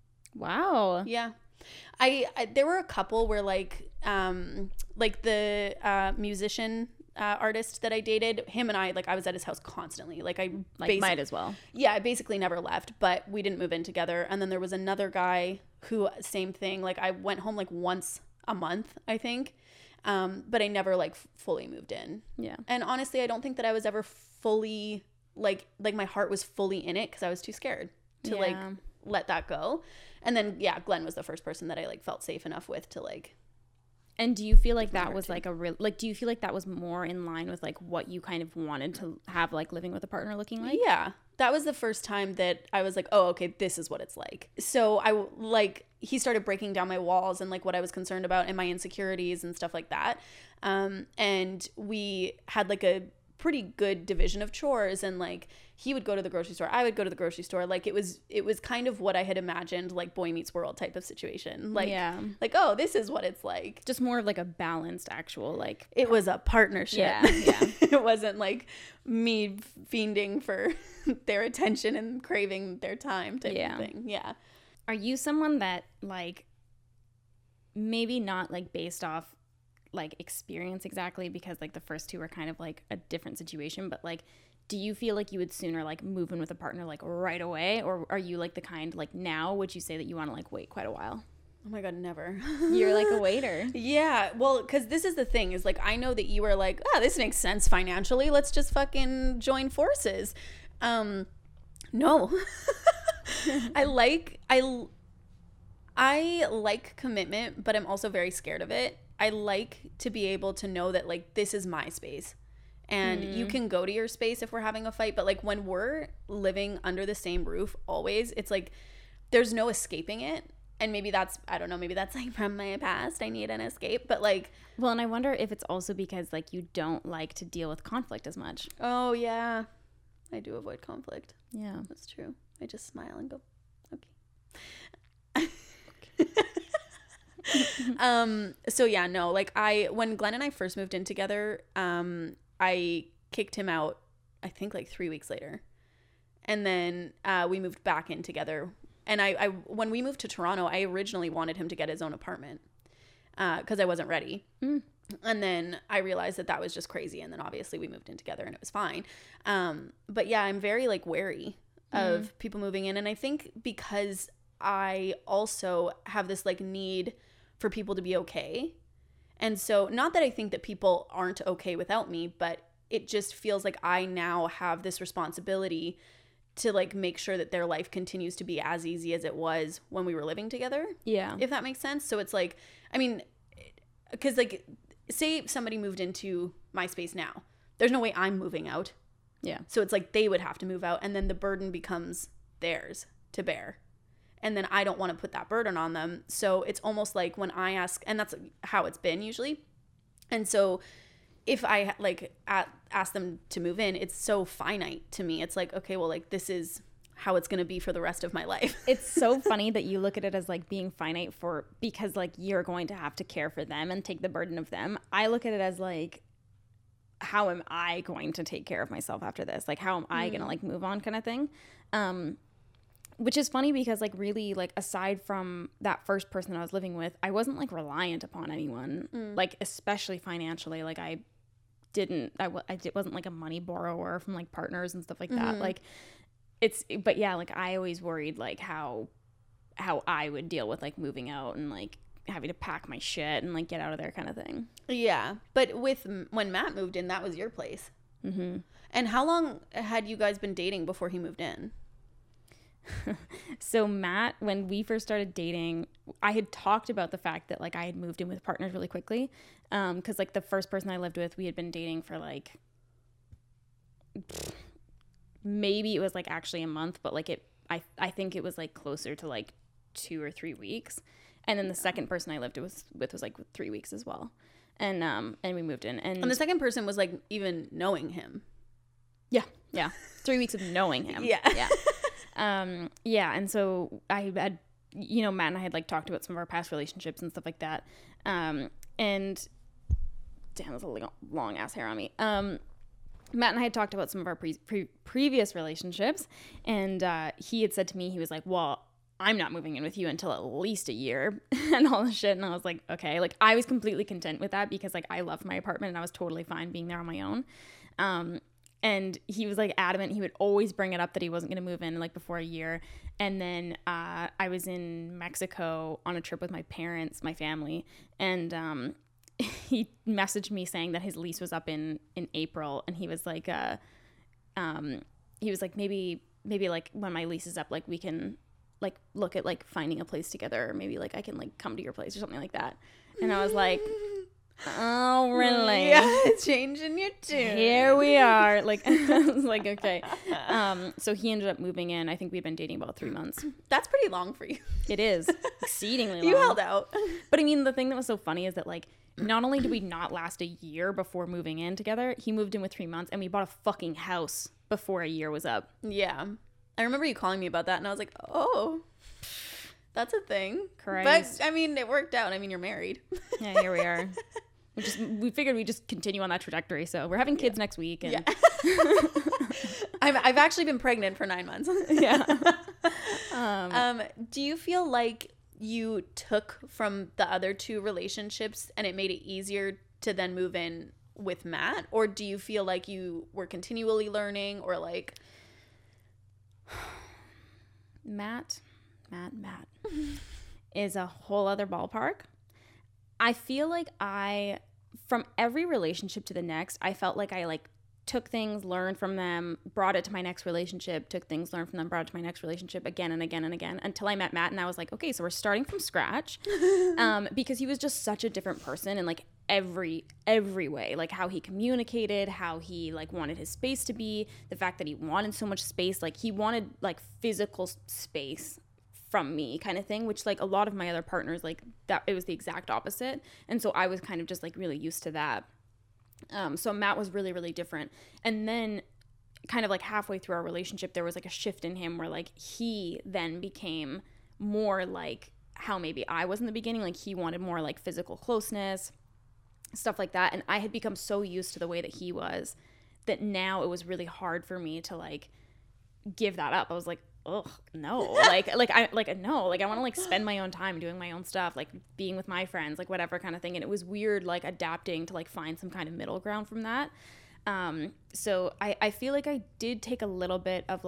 Wow. Yeah. I, I there were a couple where like um like the uh musician uh artist that I dated, him and I like I was at his house constantly, like I like basi- might as well yeah I basically never left, but we didn't move in together. And then there was another guy who same thing, like I went home like once a month I think, um but I never like f- fully moved in. Yeah. And honestly I don't think that I was ever fully like like my heart was fully in it because I was too scared to yeah. like let that go. And then yeah Glenn was the first person that I like felt safe enough with to like. And do you feel like that was like a real like do you feel like that was more in line with like what you kind of wanted to have like living with a partner looking like? Yeah, that was the first time that I was like, oh okay, this is what it's like. So I like he started breaking down my walls and like what I was concerned about and my insecurities and stuff like that, um and we had like a pretty good division of chores, and like he would go to the grocery store, I would go to the grocery store. Like it was it was kind of what I had imagined, like Boy Meets World type of situation. Like yeah. like oh, this is what it's like. Just more of like a balanced actual like it was a partnership. Yeah. Yeah. It wasn't like me fiending for their attention and craving their time type yeah. of thing. Yeah. Are you someone that like maybe not like based off like experience exactly, because like the first two were kind of like a different situation, but like do you feel like you would sooner like move in with a partner like right away, or are you like the kind like now would you say that you want to like wait quite a while? Oh my god, never. You're like a waiter. Yeah, well, because this is the thing is like I know that you were like, oh, this makes sense financially, let's just fucking join forces. Um no. I like I I like commitment, but I'm also very scared of it. I like to be able to know that like this is my space and mm. you can go to your space if we're having a fight, but like when we're living under the same roof always, it's like there's no escaping it. And maybe that's, I don't know, maybe that's like from my past, I need an escape, but like, well, and I wonder if it's also because like you don't like to deal with conflict as much. Oh yeah, I do avoid conflict. Yeah, that's true. I just smile and go, okay. um so yeah no like I when Glenn and I first moved in together, um I kicked him out I think like three weeks later, and then uh we moved back in together. And I, I when we moved to Toronto, I originally wanted him to get his own apartment uh because I wasn't ready. mm. And then I realized that that was just crazy, and then obviously we moved in together and it was fine. Um but yeah, I'm very like wary of Mm. people moving in. And I think because I also have this like need for people to be okay. And so not that I think that people aren't okay without me, but it just feels like I now have this responsibility to like make sure that their life continues to be as easy as it was when we were living together. Yeah. If that makes sense. So it's like, I mean, because like say somebody moved into my space now, there's no way I'm moving out. Yeah. So it's like they would have to move out, and then the burden becomes theirs to bear. And then I don't want to put that burden on them. So it's almost like when I ask, and that's how it's been usually. And so if I like at, ask them to move in, it's so finite to me. It's like, okay, well, like this is how it's going to be for the rest of my life. It's so funny that you look at it as like being finite for, because like you're going to have to care for them and take the burden of them. I look at it as like, how am I going to take care of myself after this? Like, how am I mm. going to like move on kind of thing? Um, which is funny because like really like aside from that first person I was living with, I wasn't like reliant upon anyone, mm. like especially financially. Like I didn't, I, w- I did, wasn't like a money borrower from like partners and stuff like that. Mm-hmm. Like it's, but yeah, like I always worried like how, how I would deal with like moving out and like having to pack my shit and like get out of there kind of thing. Yeah. But with, when Matt moved in, that was your place. Mm-hmm. And how long had you guys been dating before he moved in? So Matt, when we first started dating, I had talked about the fact that like I had moved in with partners really quickly. Um, cause like the first person I lived with, we had been dating for like, maybe it was like actually a month, but like it, I, I think it was like closer to like two or three weeks. And then the second person I lived with, with was like three weeks as well. And, um, and we moved in and, and the second person was like even knowing him. Yeah. Yeah. Three weeks of knowing him. Yeah. Yeah. Um, yeah. And so I had, you know, Matt and I had like talked about some of our past relationships and stuff like that. Um, and damn, that's a long, long ass hair on me. Um, Matt and I had talked about some of our pre- pre- previous relationships, and, uh, he had said to me, he was like, well, I'm not moving in with you until at least a year and all this shit. And I was like, okay, like I was completely content with that because like I loved my apartment and I was totally fine being there on my own. Um, And he was like adamant. He would always bring it up that he wasn't going to move in like before a year. And then uh, I was in Mexico on a trip with my parents, my family. And um, he messaged me saying that his lease was up in, in April. And he was like, uh, um, he was like, maybe, maybe like when my lease is up, like we can like look at like finding a place together. Or maybe like I can like come to your place or something like that. And I was like, oh, really? Yeah, changing your tune. Here we are. Like, I was like, okay. Um, so he ended up moving in. I think we'd been dating about three months. That's pretty long for you. It is exceedingly long. You held out. But I mean, the thing that was so funny is that like, not only did we not last a year before moving in together, he moved in with three months and we bought a fucking house before a year was up. Yeah. I remember you calling me about that and I was like, oh, that's a thing. Christ. But I mean, it worked out. I mean, you're married. Yeah, here we are. We just we figured we'd just continue on that trajectory. So we're having kids yeah. next week. And yeah. I've, I've actually been pregnant for nine months. Yeah. Um, um, do you feel like you took from the other two relationships and it made it easier to then move in with Matt? Or do you feel like you were continually learning or like... Matt, Matt, Matt is a whole other ballpark. I feel like I, from every relationship to the next, I felt like I like took things, learned from them, brought it to my next relationship, took things, learned from them, brought it to my next relationship again and again and again until I met Matt and I was like, okay, so we're starting from scratch um, because he was just such a different person in like every, every way, like how he communicated, how he like wanted his space to be, the fact that he wanted so much space, like he wanted like physical space from me kind of thing, which like a lot of my other partners, like that it was the exact opposite. And so I was kind of just like really used to that. Um, so Matt was really, really different. And then kind of like halfway through our relationship, there was like a shift in him where like he then became more like how maybe I was in the beginning. Like he wanted more like physical closeness, stuff like that. And I had become so used to the way that he was that now it was really hard for me to like give that up. I was like, ugh, no, like, like I, like, no, like I want to like spend my own time doing my own stuff, like being with my friends, like whatever kind of thing. And it was weird, like adapting to like find some kind of middle ground from that. Um, so I, I feel like I did take a little bit of like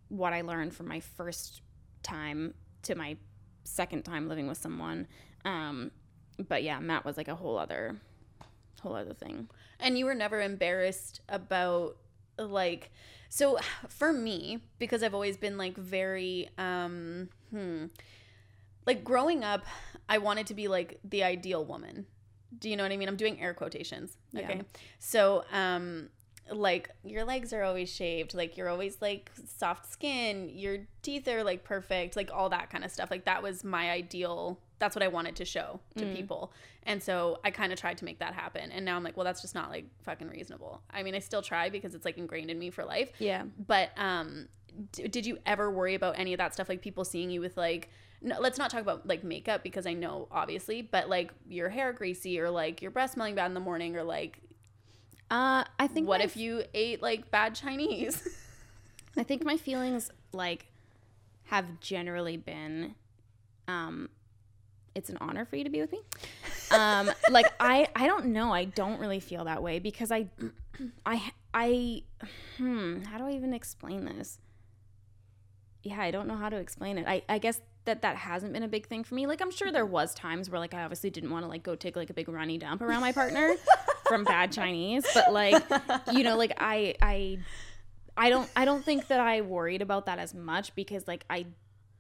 what I learned from my first time to my second time living with someone. Um, but yeah, Matt was like a whole other, whole other thing. And you were never embarrassed about like, so for me, because I've always been like very, um, hmm, like growing up, I wanted to be like the ideal woman. Do you know what I mean? I'm doing air quotations. Okay. Yeah. So, um, like your legs are always shaved, like you're always like soft skin, your teeth are like perfect, like all that kind of stuff. Like that was my ideal. That's what I wanted to show to mm. people. And so I kind of tried to make that happen. And now I'm like, well, that's just not like fucking reasonable. I mean, I still try because it's like ingrained in me for life. Yeah. But um, d- did you ever worry about any of that stuff? Like people seeing you with like, no, let's not talk about like makeup because I know obviously, but like your hair greasy or like your breath smelling bad in the morning or like, uh, I think what if you ate like bad Chinese? I think my feelings like have generally been, um, it's an honor for you to be with me. Um, like I, I don't know. I don't really feel that way because I, I, I, hmm, how do I even explain this? Yeah, I don't know how to explain it. I, I guess that that hasn't been a big thing for me. Like I'm sure there was times where like I obviously didn't want to like go take like a big runny dump around my partner from bad Chinese, but like, you know, like I, I, I don't, I don't think that I worried about that as much because like I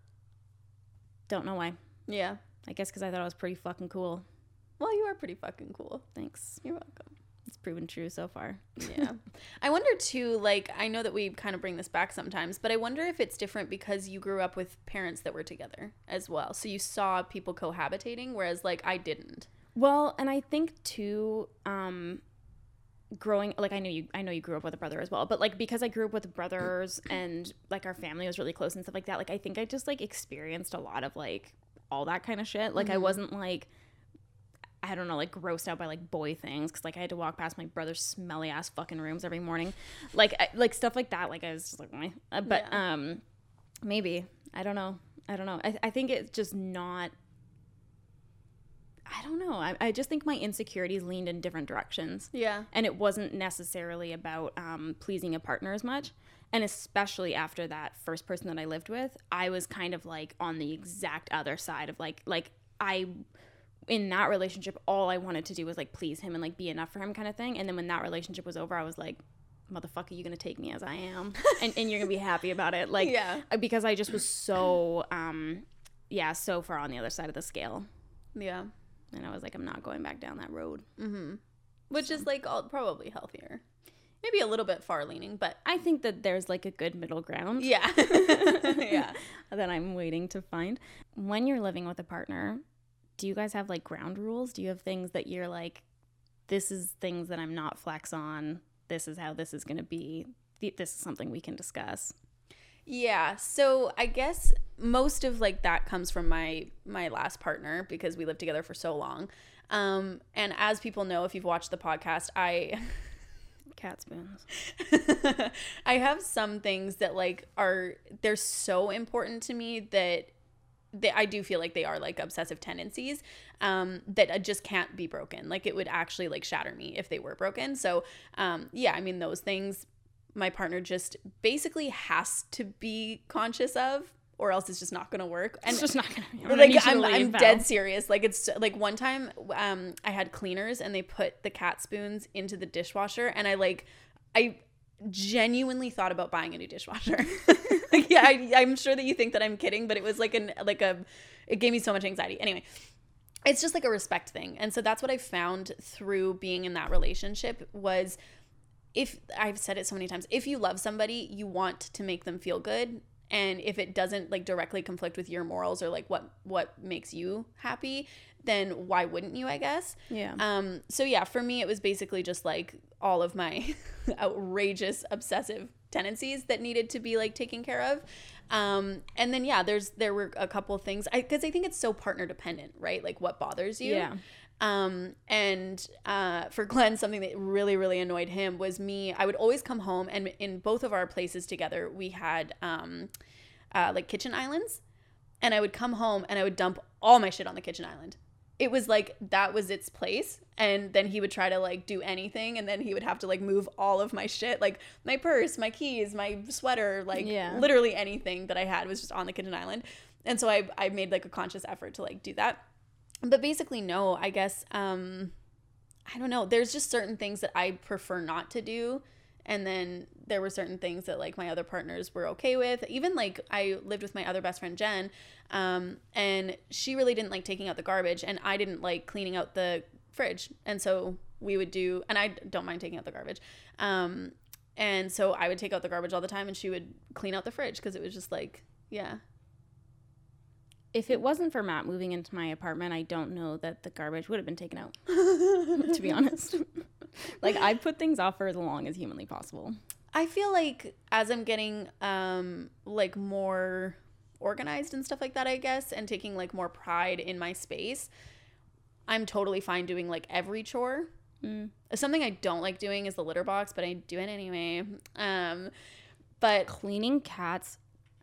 don't know why. Yeah. I guess because I thought I was pretty fucking cool. Well, you are pretty fucking cool. Thanks. You're welcome. It's proven true so far. Yeah. I wonder too, like, I know that we kind of bring this back sometimes, but I wonder if it's different because you grew up with parents that were together as well. So you saw people cohabitating, whereas like I didn't. Well, and I think too, um, growing, like I knew you, I know you grew up with a brother as well, but like because I grew up with brothers and like our family was really close and stuff like that, like I think I just like experienced a lot of like all that kind of shit. Like mm-hmm. I wasn't like, I don't know, like grossed out by like boy things because like I had to walk past my brother's smelly ass fucking rooms every morning, like I, like stuff like that. Like I was just like, Meh. Uh, but yeah. um, maybe I don't know. I don't know. I I think it's just not. I don't know. I I just think my insecurities leaned in different directions. Yeah. And it wasn't necessarily about um pleasing a partner as much. And especially after that first person that I lived with, I was kind of like on the exact other side of like like I. in that relationship, all I wanted to do was like please him and like be enough for him kind of thing. And then when that relationship was over, I was like, motherfucker, you're going to take me as I am. and, and you're going to be happy about it. Like, yeah. Because I just was so, um, yeah, so far on the other side of the scale. Yeah. And I was like, I'm not going back down that road. Mm-hmm. Which so. is like all, probably healthier. Maybe a little bit far leaning, but I think that there's like a good middle ground. Yeah. Yeah. That I'm waiting to find. When you're living with a partner, do you guys have like ground rules? Do you have things that you're like, this is things that I'm not flex on. This is how this is going to be. This is something we can discuss. Yeah. So I guess most of like that comes from my, my last partner because we lived together for so long. Um, and as people know, if you've watched the podcast, I... Cat spoons. I have some things that like are, they're so important to me that They, I do feel like they are like obsessive tendencies um, that just can't be broken. Like it would actually like shatter me if they were broken. So um, yeah, I mean, those things my partner just basically has to be conscious of or else it's just not going to work. And it's just not going to like, I'm, I'm dead serious. Like it's like one time um, I had cleaners and they put the cat spoons into the dishwasher and I like, I genuinely thought about buying a new dishwasher. Yeah, I, I'm sure that you think that I'm kidding, but it was like an like a it gave me so much anxiety. Anyway, it's just like a respect thing. And so that's what I found through being in that relationship was if I've said it so many times, if you love somebody, you want to make them feel good. And if it doesn't like directly conflict with your morals or like what what makes you happy, then why wouldn't you, I guess? Yeah. Um. So yeah, for me, it was basically just like all of my outrageous obsessive tendencies that needed to be like taken care of. Um. And then yeah, there's there were a couple of things I because I think it's so partner dependent, right? Like what bothers you. Yeah. Um, and, uh, for Glenn, something that really, really annoyed him was me. I would always come home and in both of our places together, we had, um, uh, like kitchen islands and I would come home and I would dump all my shit on the kitchen island. it was like that was its place, and then he would try to like do anything, and then he would have to like move all of my shit, like my purse, my keys, my sweater, like Yeah. literally anything that I had was just on the kitchen island. And so I I made like a conscious effort to like do that. But basically no, I guess um I don't know, there's just certain things that I prefer not to do. And then there were certain things that like my other partners were okay with. Even like I lived with my other best friend, Jen, um, and she really didn't like taking out the garbage, and I didn't like cleaning out the fridge. And so we would do, and I don't mind taking out the garbage. Um, and so I would take out the garbage all the time, and she would clean out the fridge because it was just like, yeah. If it wasn't for Matt moving into my apartment, I don't know that the garbage would have been taken out, to be honest. Like, I put things off for as long as humanly possible. I feel like as I'm getting um like more organized and stuff like that, I guess, and taking like more pride in my space, I'm totally fine doing like every chore. Mm. Something I don't like doing is the litter box, but I do it anyway. Um, but cleaning cats,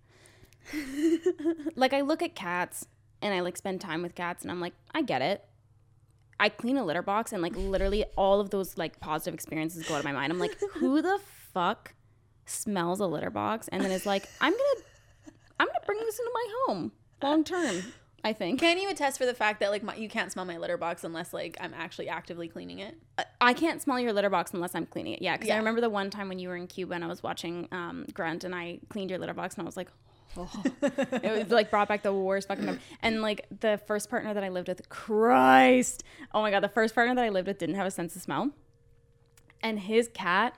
like I look at cats and I like spend time with cats, and I'm like, I get it. I clean a litter box, and like literally all of those like positive experiences go out of my mind. I'm like, who the fuck smells a litter box and then is like, I'm gonna I'm gonna bring this into my home long term, I think. Can you attest for the fact that like my, you can't smell my litter box unless like I'm actually actively cleaning it? I can't smell your litter box unless I'm cleaning it. Yeah, because Yeah. I remember the one time when you were in Cuba and I was watching um, Grunt, and I cleaned your litter box, and I was like, oh. It was like brought back the worst fucking time. And like the first partner that I lived with, Christ, oh my god, the first partner that I lived with didn't have a sense of smell, and his cat,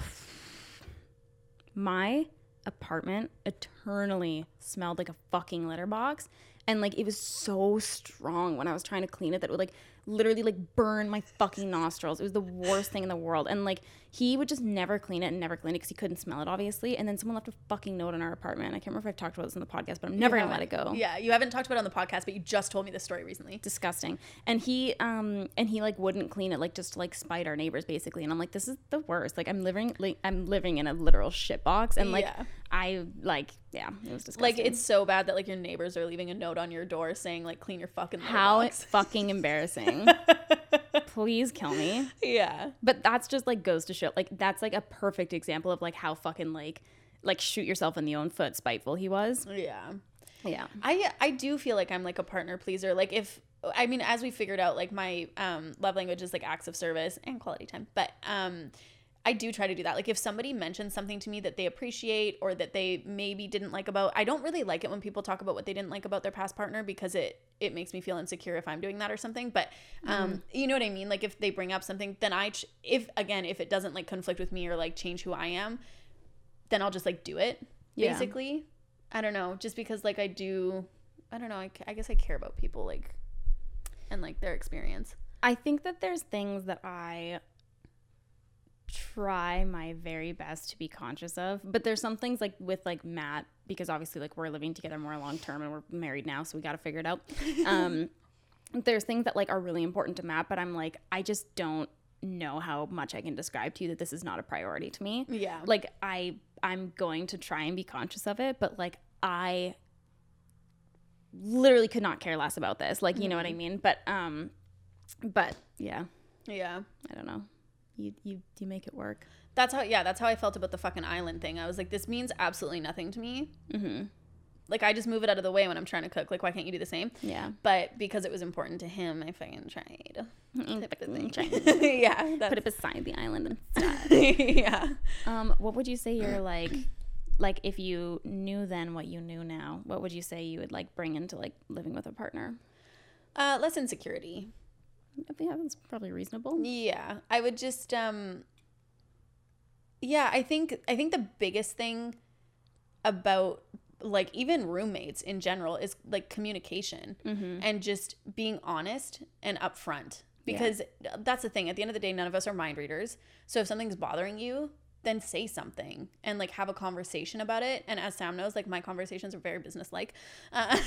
my apartment eternally smelled like a fucking litter box. And like it was so strong when I was trying to clean it that it would like literally like burn my fucking nostrils. It was the worst thing in the world. And like he would just never clean it and never clean it because he couldn't smell it, obviously. And then someone left a fucking note in our apartment. I can't remember if I've talked about this in the podcast, but I'm never gonna let it go. Yeah, you haven't talked about it on the podcast, but you just told me this story recently. Disgusting. And he um and he like wouldn't clean it, like just to like spite our neighbors basically. And I'm like, this is the worst. Like I'm living like I'm living in a literal shit box. And like Yeah. I like yeah, it was disgusting. Like it's so bad that like your neighbors are leaving a note on your door saying like clean your fucking litter how box. fucking embarrassing. Please kill me. Yeah. But that's just like goes to show, like that's like a perfect example of like how fucking like like shoot yourself in the own foot spiteful he was. Yeah. Yeah. I I do feel like I'm like a partner pleaser. Like if I mean, as we figured out, like my um love language is like acts of service and quality time. But um I do try to do that. Like if somebody mentions something to me that they appreciate or that they maybe didn't like about, I don't really like it when people talk about what they didn't like about their past partner because it it makes me feel insecure if I'm doing that or something. But um mm. you know what I mean? Like if they bring up something, then I ch- if again if it doesn't like conflict with me or like change who I am, then I'll just like do it. Yeah. Basically, I don't know, just because like I do, I don't know. I, I guess I care about people like and like their experience. I think that there's things that I try my very best to be conscious of, but there's some things like with like Matt, because obviously like we're living together more long term and we're married now, so we got to figure it out. Um, there's things that like are really important to Matt, but I'm like, I just don't know how much I can describe to you that this is not a priority to me. Yeah. Like I, I'm going to try and be conscious of it, but like I literally could not care less about this. Like, you mm-hmm. know what I mean? But, um, but yeah. Yeah. I don't know. You, you you make it work. That's how, yeah, that's how I felt about the fucking island thing. I was like, this means absolutely nothing to me. Mm-hmm. Like, I just move it out of the way when I'm trying to cook. Like, why can't you do the same? Yeah. But because it was important to him, I fucking tried. tried. Yeah. That's... Put it beside the island instead. Yeah. Um, what would you say you're like, like if you knew then what you knew now, what would you say you would like bring into like living with a partner? Uh, less insecurity. Yeah, that's probably reasonable. Yeah, I would just um yeah, I think I think the biggest thing about like even roommates in general is like communication mm-hmm. and just being honest and upfront, because yeah. that's the thing. At the end of the day, none of us are mind readers. So if something's bothering you, then say something and like have a conversation about it. And as Sam knows, like my conversations are very businesslike. Uh,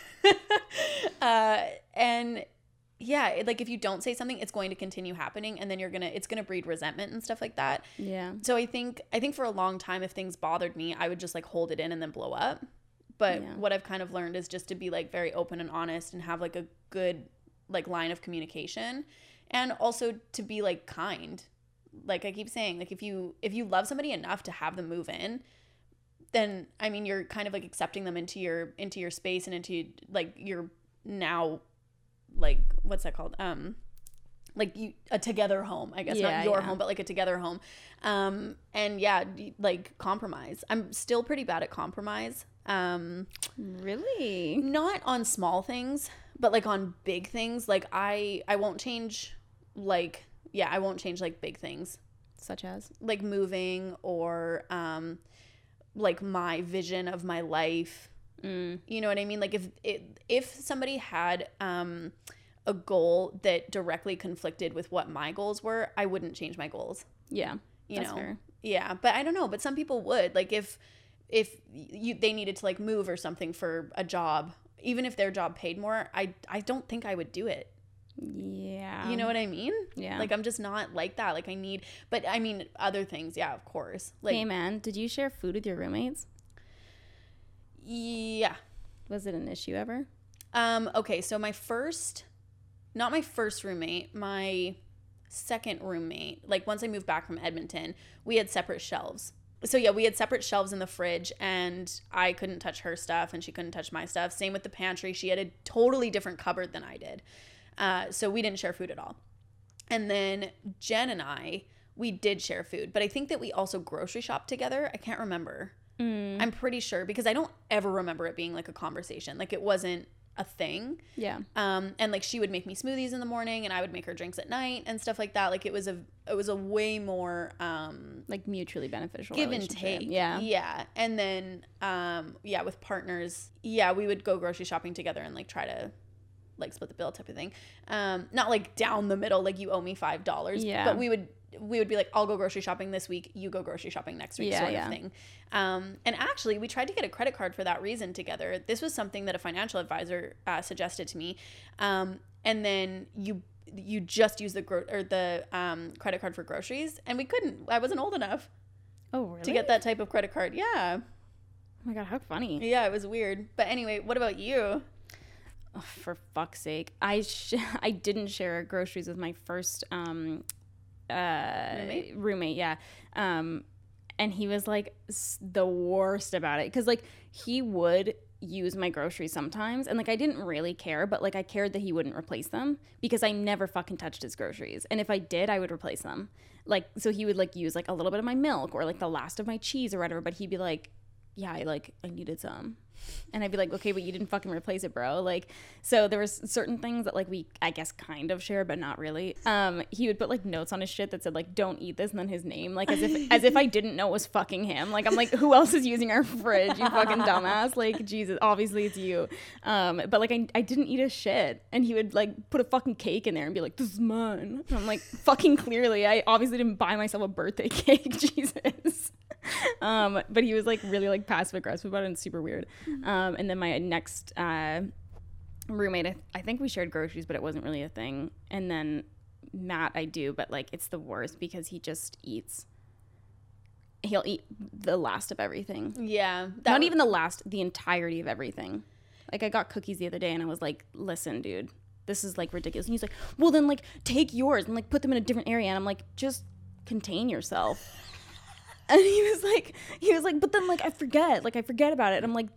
uh and yeah, like if you don't say something, it's going to continue happening, and then you're gonna it's gonna breed resentment and stuff like that. Yeah. So I think I think for a long time, if things bothered me, I would just like hold it in and then blow up. But yeah. what I've kind of learned is just to be like very open and honest and have like a good like line of communication, and also to be like kind. Like I keep saying, like if you if you love somebody enough to have them move in, then I mean you're kind of like accepting them into your into your space and into like your now like what's that called? Um like you a together home, I guess. Yeah, Not your yeah. home, but like a together home. Um and yeah, like compromise. I'm still pretty bad at compromise. Um Really? not on small things, but like on big things. Like I I won't change like yeah, I won't change like big things. Such as? Like moving or um like my vision of my life. Mm. You know what I mean? Like if it, if somebody had um a goal that directly conflicted with what my goals were, I wouldn't change my goals. Yeah. You that's know. fair. Yeah, but I don't know, but some people would. Like if if you they needed to like move or something for a job, even if their job paid more, I I don't think I would do it. Yeah. You know what I mean? Yeah. Like I'm just not like that. Like I need, but I mean other things. Yeah, of course. Like Hey man, did you share food with your roommates? yeah. Was it an issue ever? Um. Okay. So my first, not my first roommate, my second roommate. Like once I moved back from Edmonton, we had separate shelves. So yeah, we had separate shelves in the fridge, and I couldn't touch her stuff, and she couldn't touch my stuff. Same with the pantry. She had a totally different cupboard than I did. Uh, so we didn't share food at all. And then Jen and I, we did share food, but I think that we also grocery shopped together. I can't remember. Mm. I'm pretty sure because I don't ever remember it being like a conversation. Like it wasn't a thing. Yeah. Um, and like she would make me smoothies in the morning and I would make her drinks at night and stuff like that. Like it was a, it was a way more, um, Like mutually beneficial. give and relationship. take. Yeah. Yeah. And then, um, yeah, with partners, yeah, we would go grocery shopping together and like try to like split the bill type of thing. Um, not like down the middle, like you owe me five dollars, Yeah. but we would, we would be like, I'll go grocery shopping this week. You go grocery shopping next week, Yeah, sort yeah. of thing. Um, and actually we tried to get a credit card for that reason together. This was something that a financial advisor uh, suggested to me. Um, and then you, you just use the gro- or the um, credit card for groceries, and we couldn't. I wasn't old enough Oh, really? to get that type of credit card. Yeah. Oh my God, how funny. Yeah, it was weird. But anyway, what about you? Oh, for fuck's sake. I sh- I didn't share groceries with my first um uh Roommate? roommate, yeah. Um and he was like s- the worst about it cuz like he would use my groceries sometimes, and like I didn't really care, but like I cared that he wouldn't replace them because I never fucking touched his groceries. And if I did, I would replace them. Like so he would like use like a little bit of my milk or like the last of my cheese or whatever, but he'd be like, yeah, I like I needed some. And I'd be like, okay, but you didn't fucking replace it, bro. Like, so there was certain things that like we, I guess, kind of share, but not really. Um, he would put like notes on his shit that said like, don't eat this, and then his name, like as if as if I didn't know it was fucking him. Like I'm like, who else is using our fridge? You fucking dumbass. Like Jesus, obviously it's you. Um, but like I, I didn't eat his shit, and he would like put a fucking cake in there and be like, this is mine. And I'm like, fucking clearly, I obviously didn't buy myself a birthday cake. Jesus. Um, but he was like really like passive aggressive about it and super weird. Um, and then my next uh, roommate, I, th- I think we shared groceries, but it wasn't really a thing. And then Matt, I do, but like it's the worst because he just eats. He'll eat the last of everything. Yeah. Not w- even the last, the entirety of everything. Like I got cookies the other day and I was like, listen, dude, this is like ridiculous. And he's like, well then like take yours and like put them in a different area. And I'm like, just contain yourself. And he was like, he was like, but then like I forget, like I forget about it. And I'm like,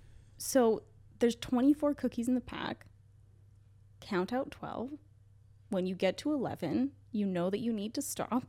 so there's twenty-four cookies in the pack. Count out twelve. When you get to eleven, you know that you need to stop.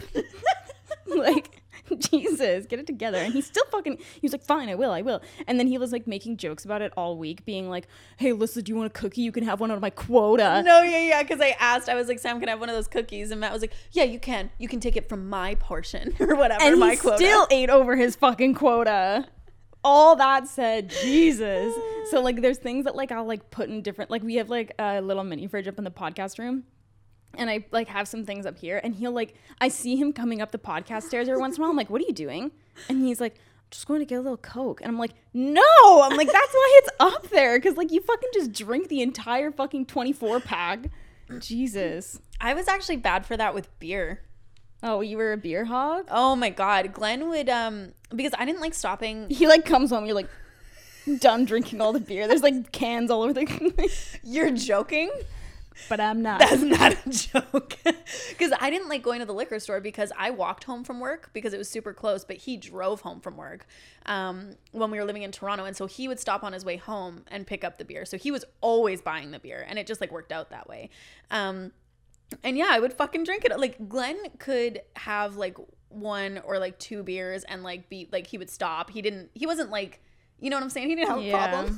Like, Jesus, get it together. And he's still fucking, he was like, fine, I will, I will. And then he was like making jokes about it all week, being like, hey, Alyssa, do you want a cookie? You can have one out of my quota. No, yeah, yeah. Because I asked, I was like, Sam, can I have one of those cookies? And Matt was like, yeah, you can. You can take it from my portion or whatever. And my he quota. still ate over his fucking quota. All that said, Jesus. So like there's things that like I'll like put in different, like we have like a little mini fridge up in the podcast room. And I like have some things up here, and he'll like, I see him coming up the podcast stairs every once in a while. I'm like, what are you doing? And he's like, just going to get a little Coke. And I'm like, no, I'm like, that's why it's up there. Cause like you fucking just drink the entire fucking twenty-four pack. Jesus. I was actually bad for that with beer. Oh, you were a beer hog? Oh my God. Glenn would, um, because I didn't like stopping. He like comes home, you're like done drinking all the beer. There's like cans all over the You're joking? But I'm not. That's not a joke. Because I didn't like going to the liquor store because I walked home from work because it was super close, but he drove home from work um, when we were living in Toronto. And so he would stop on his way home and pick up the beer. So he was always buying the beer, and it just like worked out that way. Um, and yeah, I would fucking drink it. Like Glenn could have like one or like two beers and like be like, he would stop. He didn't, he wasn't like, you know what I'm saying? He didn't have a Yeah. problem.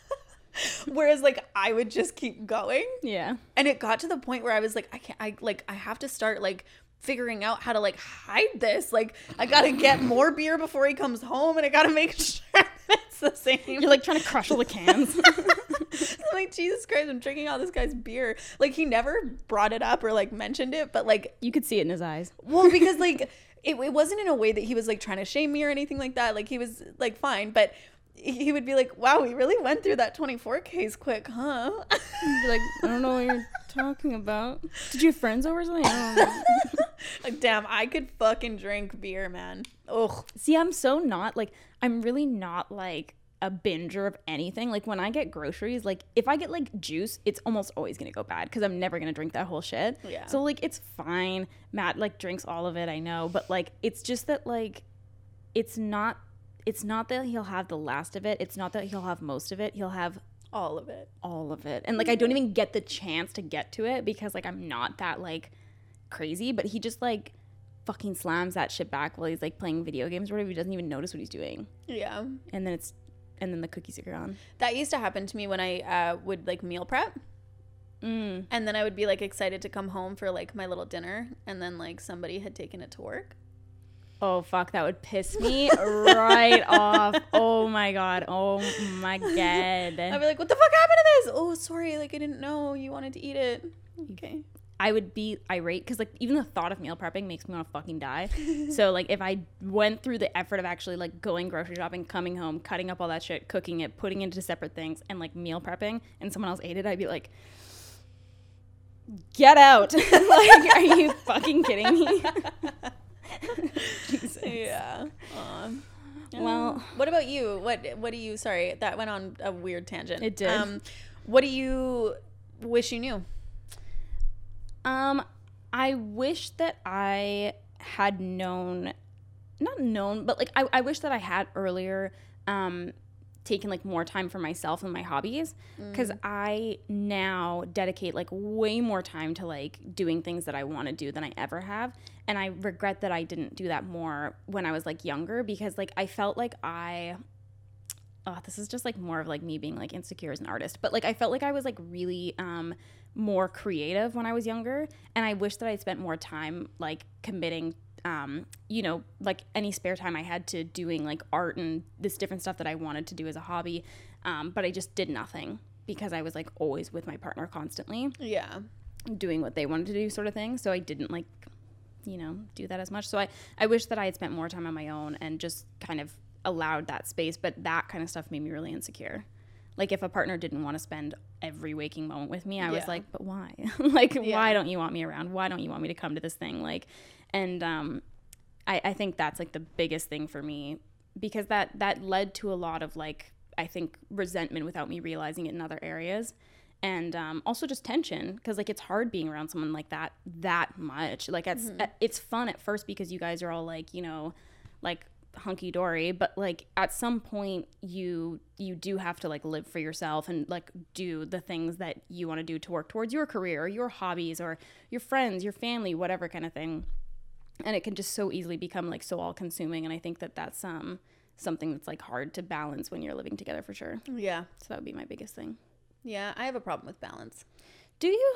Whereas like I would just keep going. Yeah. And it got to the point where I was like, I can't, I like, I have to start like figuring out how to like hide this. Like, I got to get more beer before he comes home, and I got to make sure it's the same. You're like trying to crush all the cans. I'm like, Jesus Christ, I'm drinking all this guy's beer. Like, he never brought it up or like mentioned it, but like, You could see it in his eyes. well, because like, it, it wasn't in a way that he was like trying to shame me or anything like that. Like, he was like fine, but he would be like, wow, we really went through that twenty-four case quick, huh? You'd be like, I don't know what you're talking about. Did you have friends over or something? I don't know. Like, damn, I could fucking drink beer, man. Ugh. See, I'm so not like, I'm really not like a binger of anything. Like when I get groceries, like if I get like juice, it's almost always gonna go bad because I'm never gonna drink that whole shit. Yeah. So like it's fine. Matt like drinks all of it, I know, but like it's just that like it's not it's not that he'll have the last of it. It's not that he'll have most of it. He'll have All of it. all of it. And like I don't even get the chance to get to it because like I'm not that like crazy, but he just like fucking slams that shit back while he's like playing video games or whatever. He doesn't even notice what he's doing. Yeah. And then it's and then the cookies are gone. That used to happen to me when I uh, would like meal prep. Mm. And then I would be like excited to come home for like my little dinner, and then like somebody had taken it to work. Oh fuck, that would piss me right off. Oh my god. Oh my god. I'd be like, what the fuck happened to this? Oh, sorry, like I didn't know you wanted to eat it. Okay. I would be irate because like even the thought of meal prepping makes me want to fucking die. So like if I went through the effort of actually like going grocery shopping, coming home, cutting up all that shit, cooking it, putting it into separate things, and like meal prepping, and someone else ate it, I'd be like, get out. Like, are you fucking kidding me? Jesus. Yeah. Aw. Well, what about you? What What do you? Sorry, that went on a weird tangent. It did. Um, what do you wish you knew? Um, I wish that I had known, not known, but like I, I wish that I had earlier um, taken like more time for myself and my hobbies, because mm. I now dedicate like way more time to like doing things that I want to do than I ever have. And I regret that I didn't do that more when I was like younger, because like I felt like I, oh, this is just like more of like me being like insecure as an artist, but like I felt like I was like really um, more creative when I was younger, and I wish that I'd spent more time like committing um, you know, like any spare time I had to doing like art and this different stuff that I wanted to do as a hobby, um, but I just did nothing because I was like always with my partner constantly, yeah, doing what they wanted to do sort of thing. So I didn't like, you know, do that as much. So I, I wish that I had spent more time on my own and just kind of allowed that space, but that kind of stuff made me really insecure. Like if a partner didn't want to spend every waking moment with me, I yeah. was like, but why? Like, yeah. why don't you want me around? Why don't you want me to come to this thing? Like, and um, I, I think that's like the biggest thing for me, because that, that led to a lot of like, I think resentment without me realizing it in other areas. And um, also just tension, because like it's hard being around someone like that that much. Like it's mm-hmm. it's fun at first because you guys are all like, you know, like hunky dory, but like at some point you you do have to like live for yourself and like do the things that you want to do to work towards your career or your hobbies or your friends, your family, whatever kind of thing. And it can just so easily become like so all consuming. And I think that that's um something that's like hard to balance when you're living together for sure. Yeah. So that would be my biggest thing. Yeah, I have a problem with balance. Do you?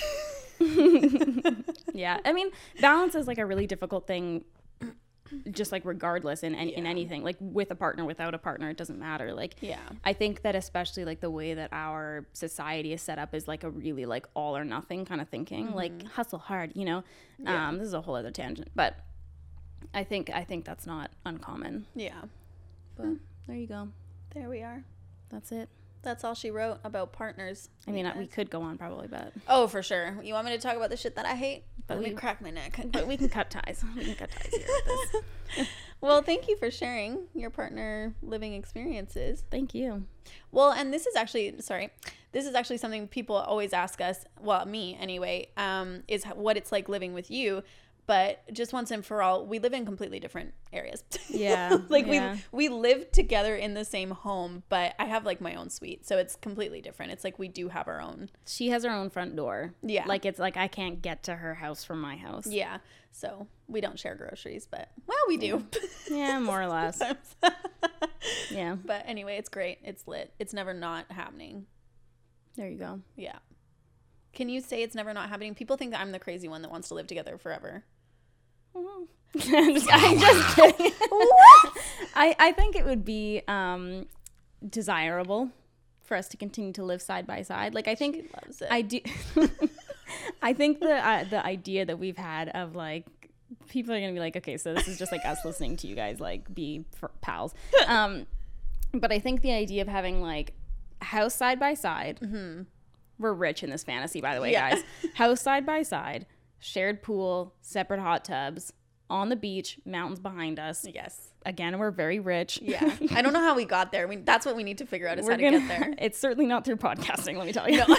Yeah. I mean, balance is like a really difficult thing, just like regardless in, in, yeah. in anything, like with a partner, without a partner, it doesn't matter. Like, yeah, I think that especially like the way that our society is set up is like a really like all or nothing kind of thinking, mm-hmm. like hustle hard, you know, yeah. um, this is a whole other tangent, but I think, I think that's not uncommon. Yeah. But hmm. there you go. There we are. That's it. That's all she wrote about partners. I mean, we could go on probably, but oh, for sure. You want me to talk about the shit that I hate? But Let we me crack my neck. But we can cut ties. We can cut ties here with this. Well, thank you for sharing your partner living experiences. Thank you. Well, and this is actually, sorry, this is actually something people always ask us, well, me anyway, um, is what it's like living with you. But just once and for all, we live in completely different areas. Yeah. like yeah. we we live together in the same home, but I have like my own suite. So it's completely different. It's like we do have our own. She has her own front door. Yeah. Like it's like I can't get to her house from my house. Yeah. So we don't share groceries, but well, we do. Yeah, more or less. Yeah. But anyway, it's great. It's lit. It's never not happening. There you go. Yeah. Can you say it's never not happening? People think that I'm the crazy one that wants to live together forever. I'm just, I'm just kidding. What? I, I think it would be um, desirable for us to continue to live side by side. Like I think She loves it. I do. I think the uh, the idea that we've had of like people are gonna be like, okay, so this is just like us listening to you guys like be for pals. Um, but I think the idea of having like house side by side. Mm-hmm. We're rich in this fantasy, by the way, Yeah. guys. House side by side, shared pool, separate hot tubs, on the beach, mountains behind us. Yes. Again, we're very rich. Yeah. I don't know how we got there. We, that's what we need to figure out is We're how to gonna, get there. It's certainly not through podcasting, let me tell you.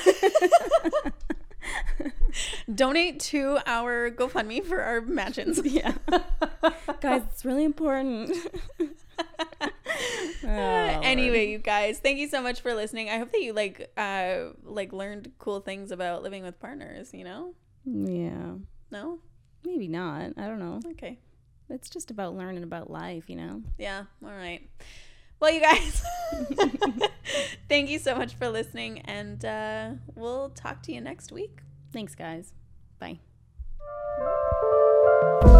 Donate to our GoFundMe for our mansions. Yeah. Guys, it's really important. Oh, anyway, you guys, thank you so much for listening. I hope that you like uh like learned cool things about living with partners, you know? Yeah. No? Maybe not. I don't know. Okay. It's just about learning about life, you know? Yeah. All right. Well, you guys, thank you so much for listening, and uh, we'll talk to you next week. Thanks, guys. Bye.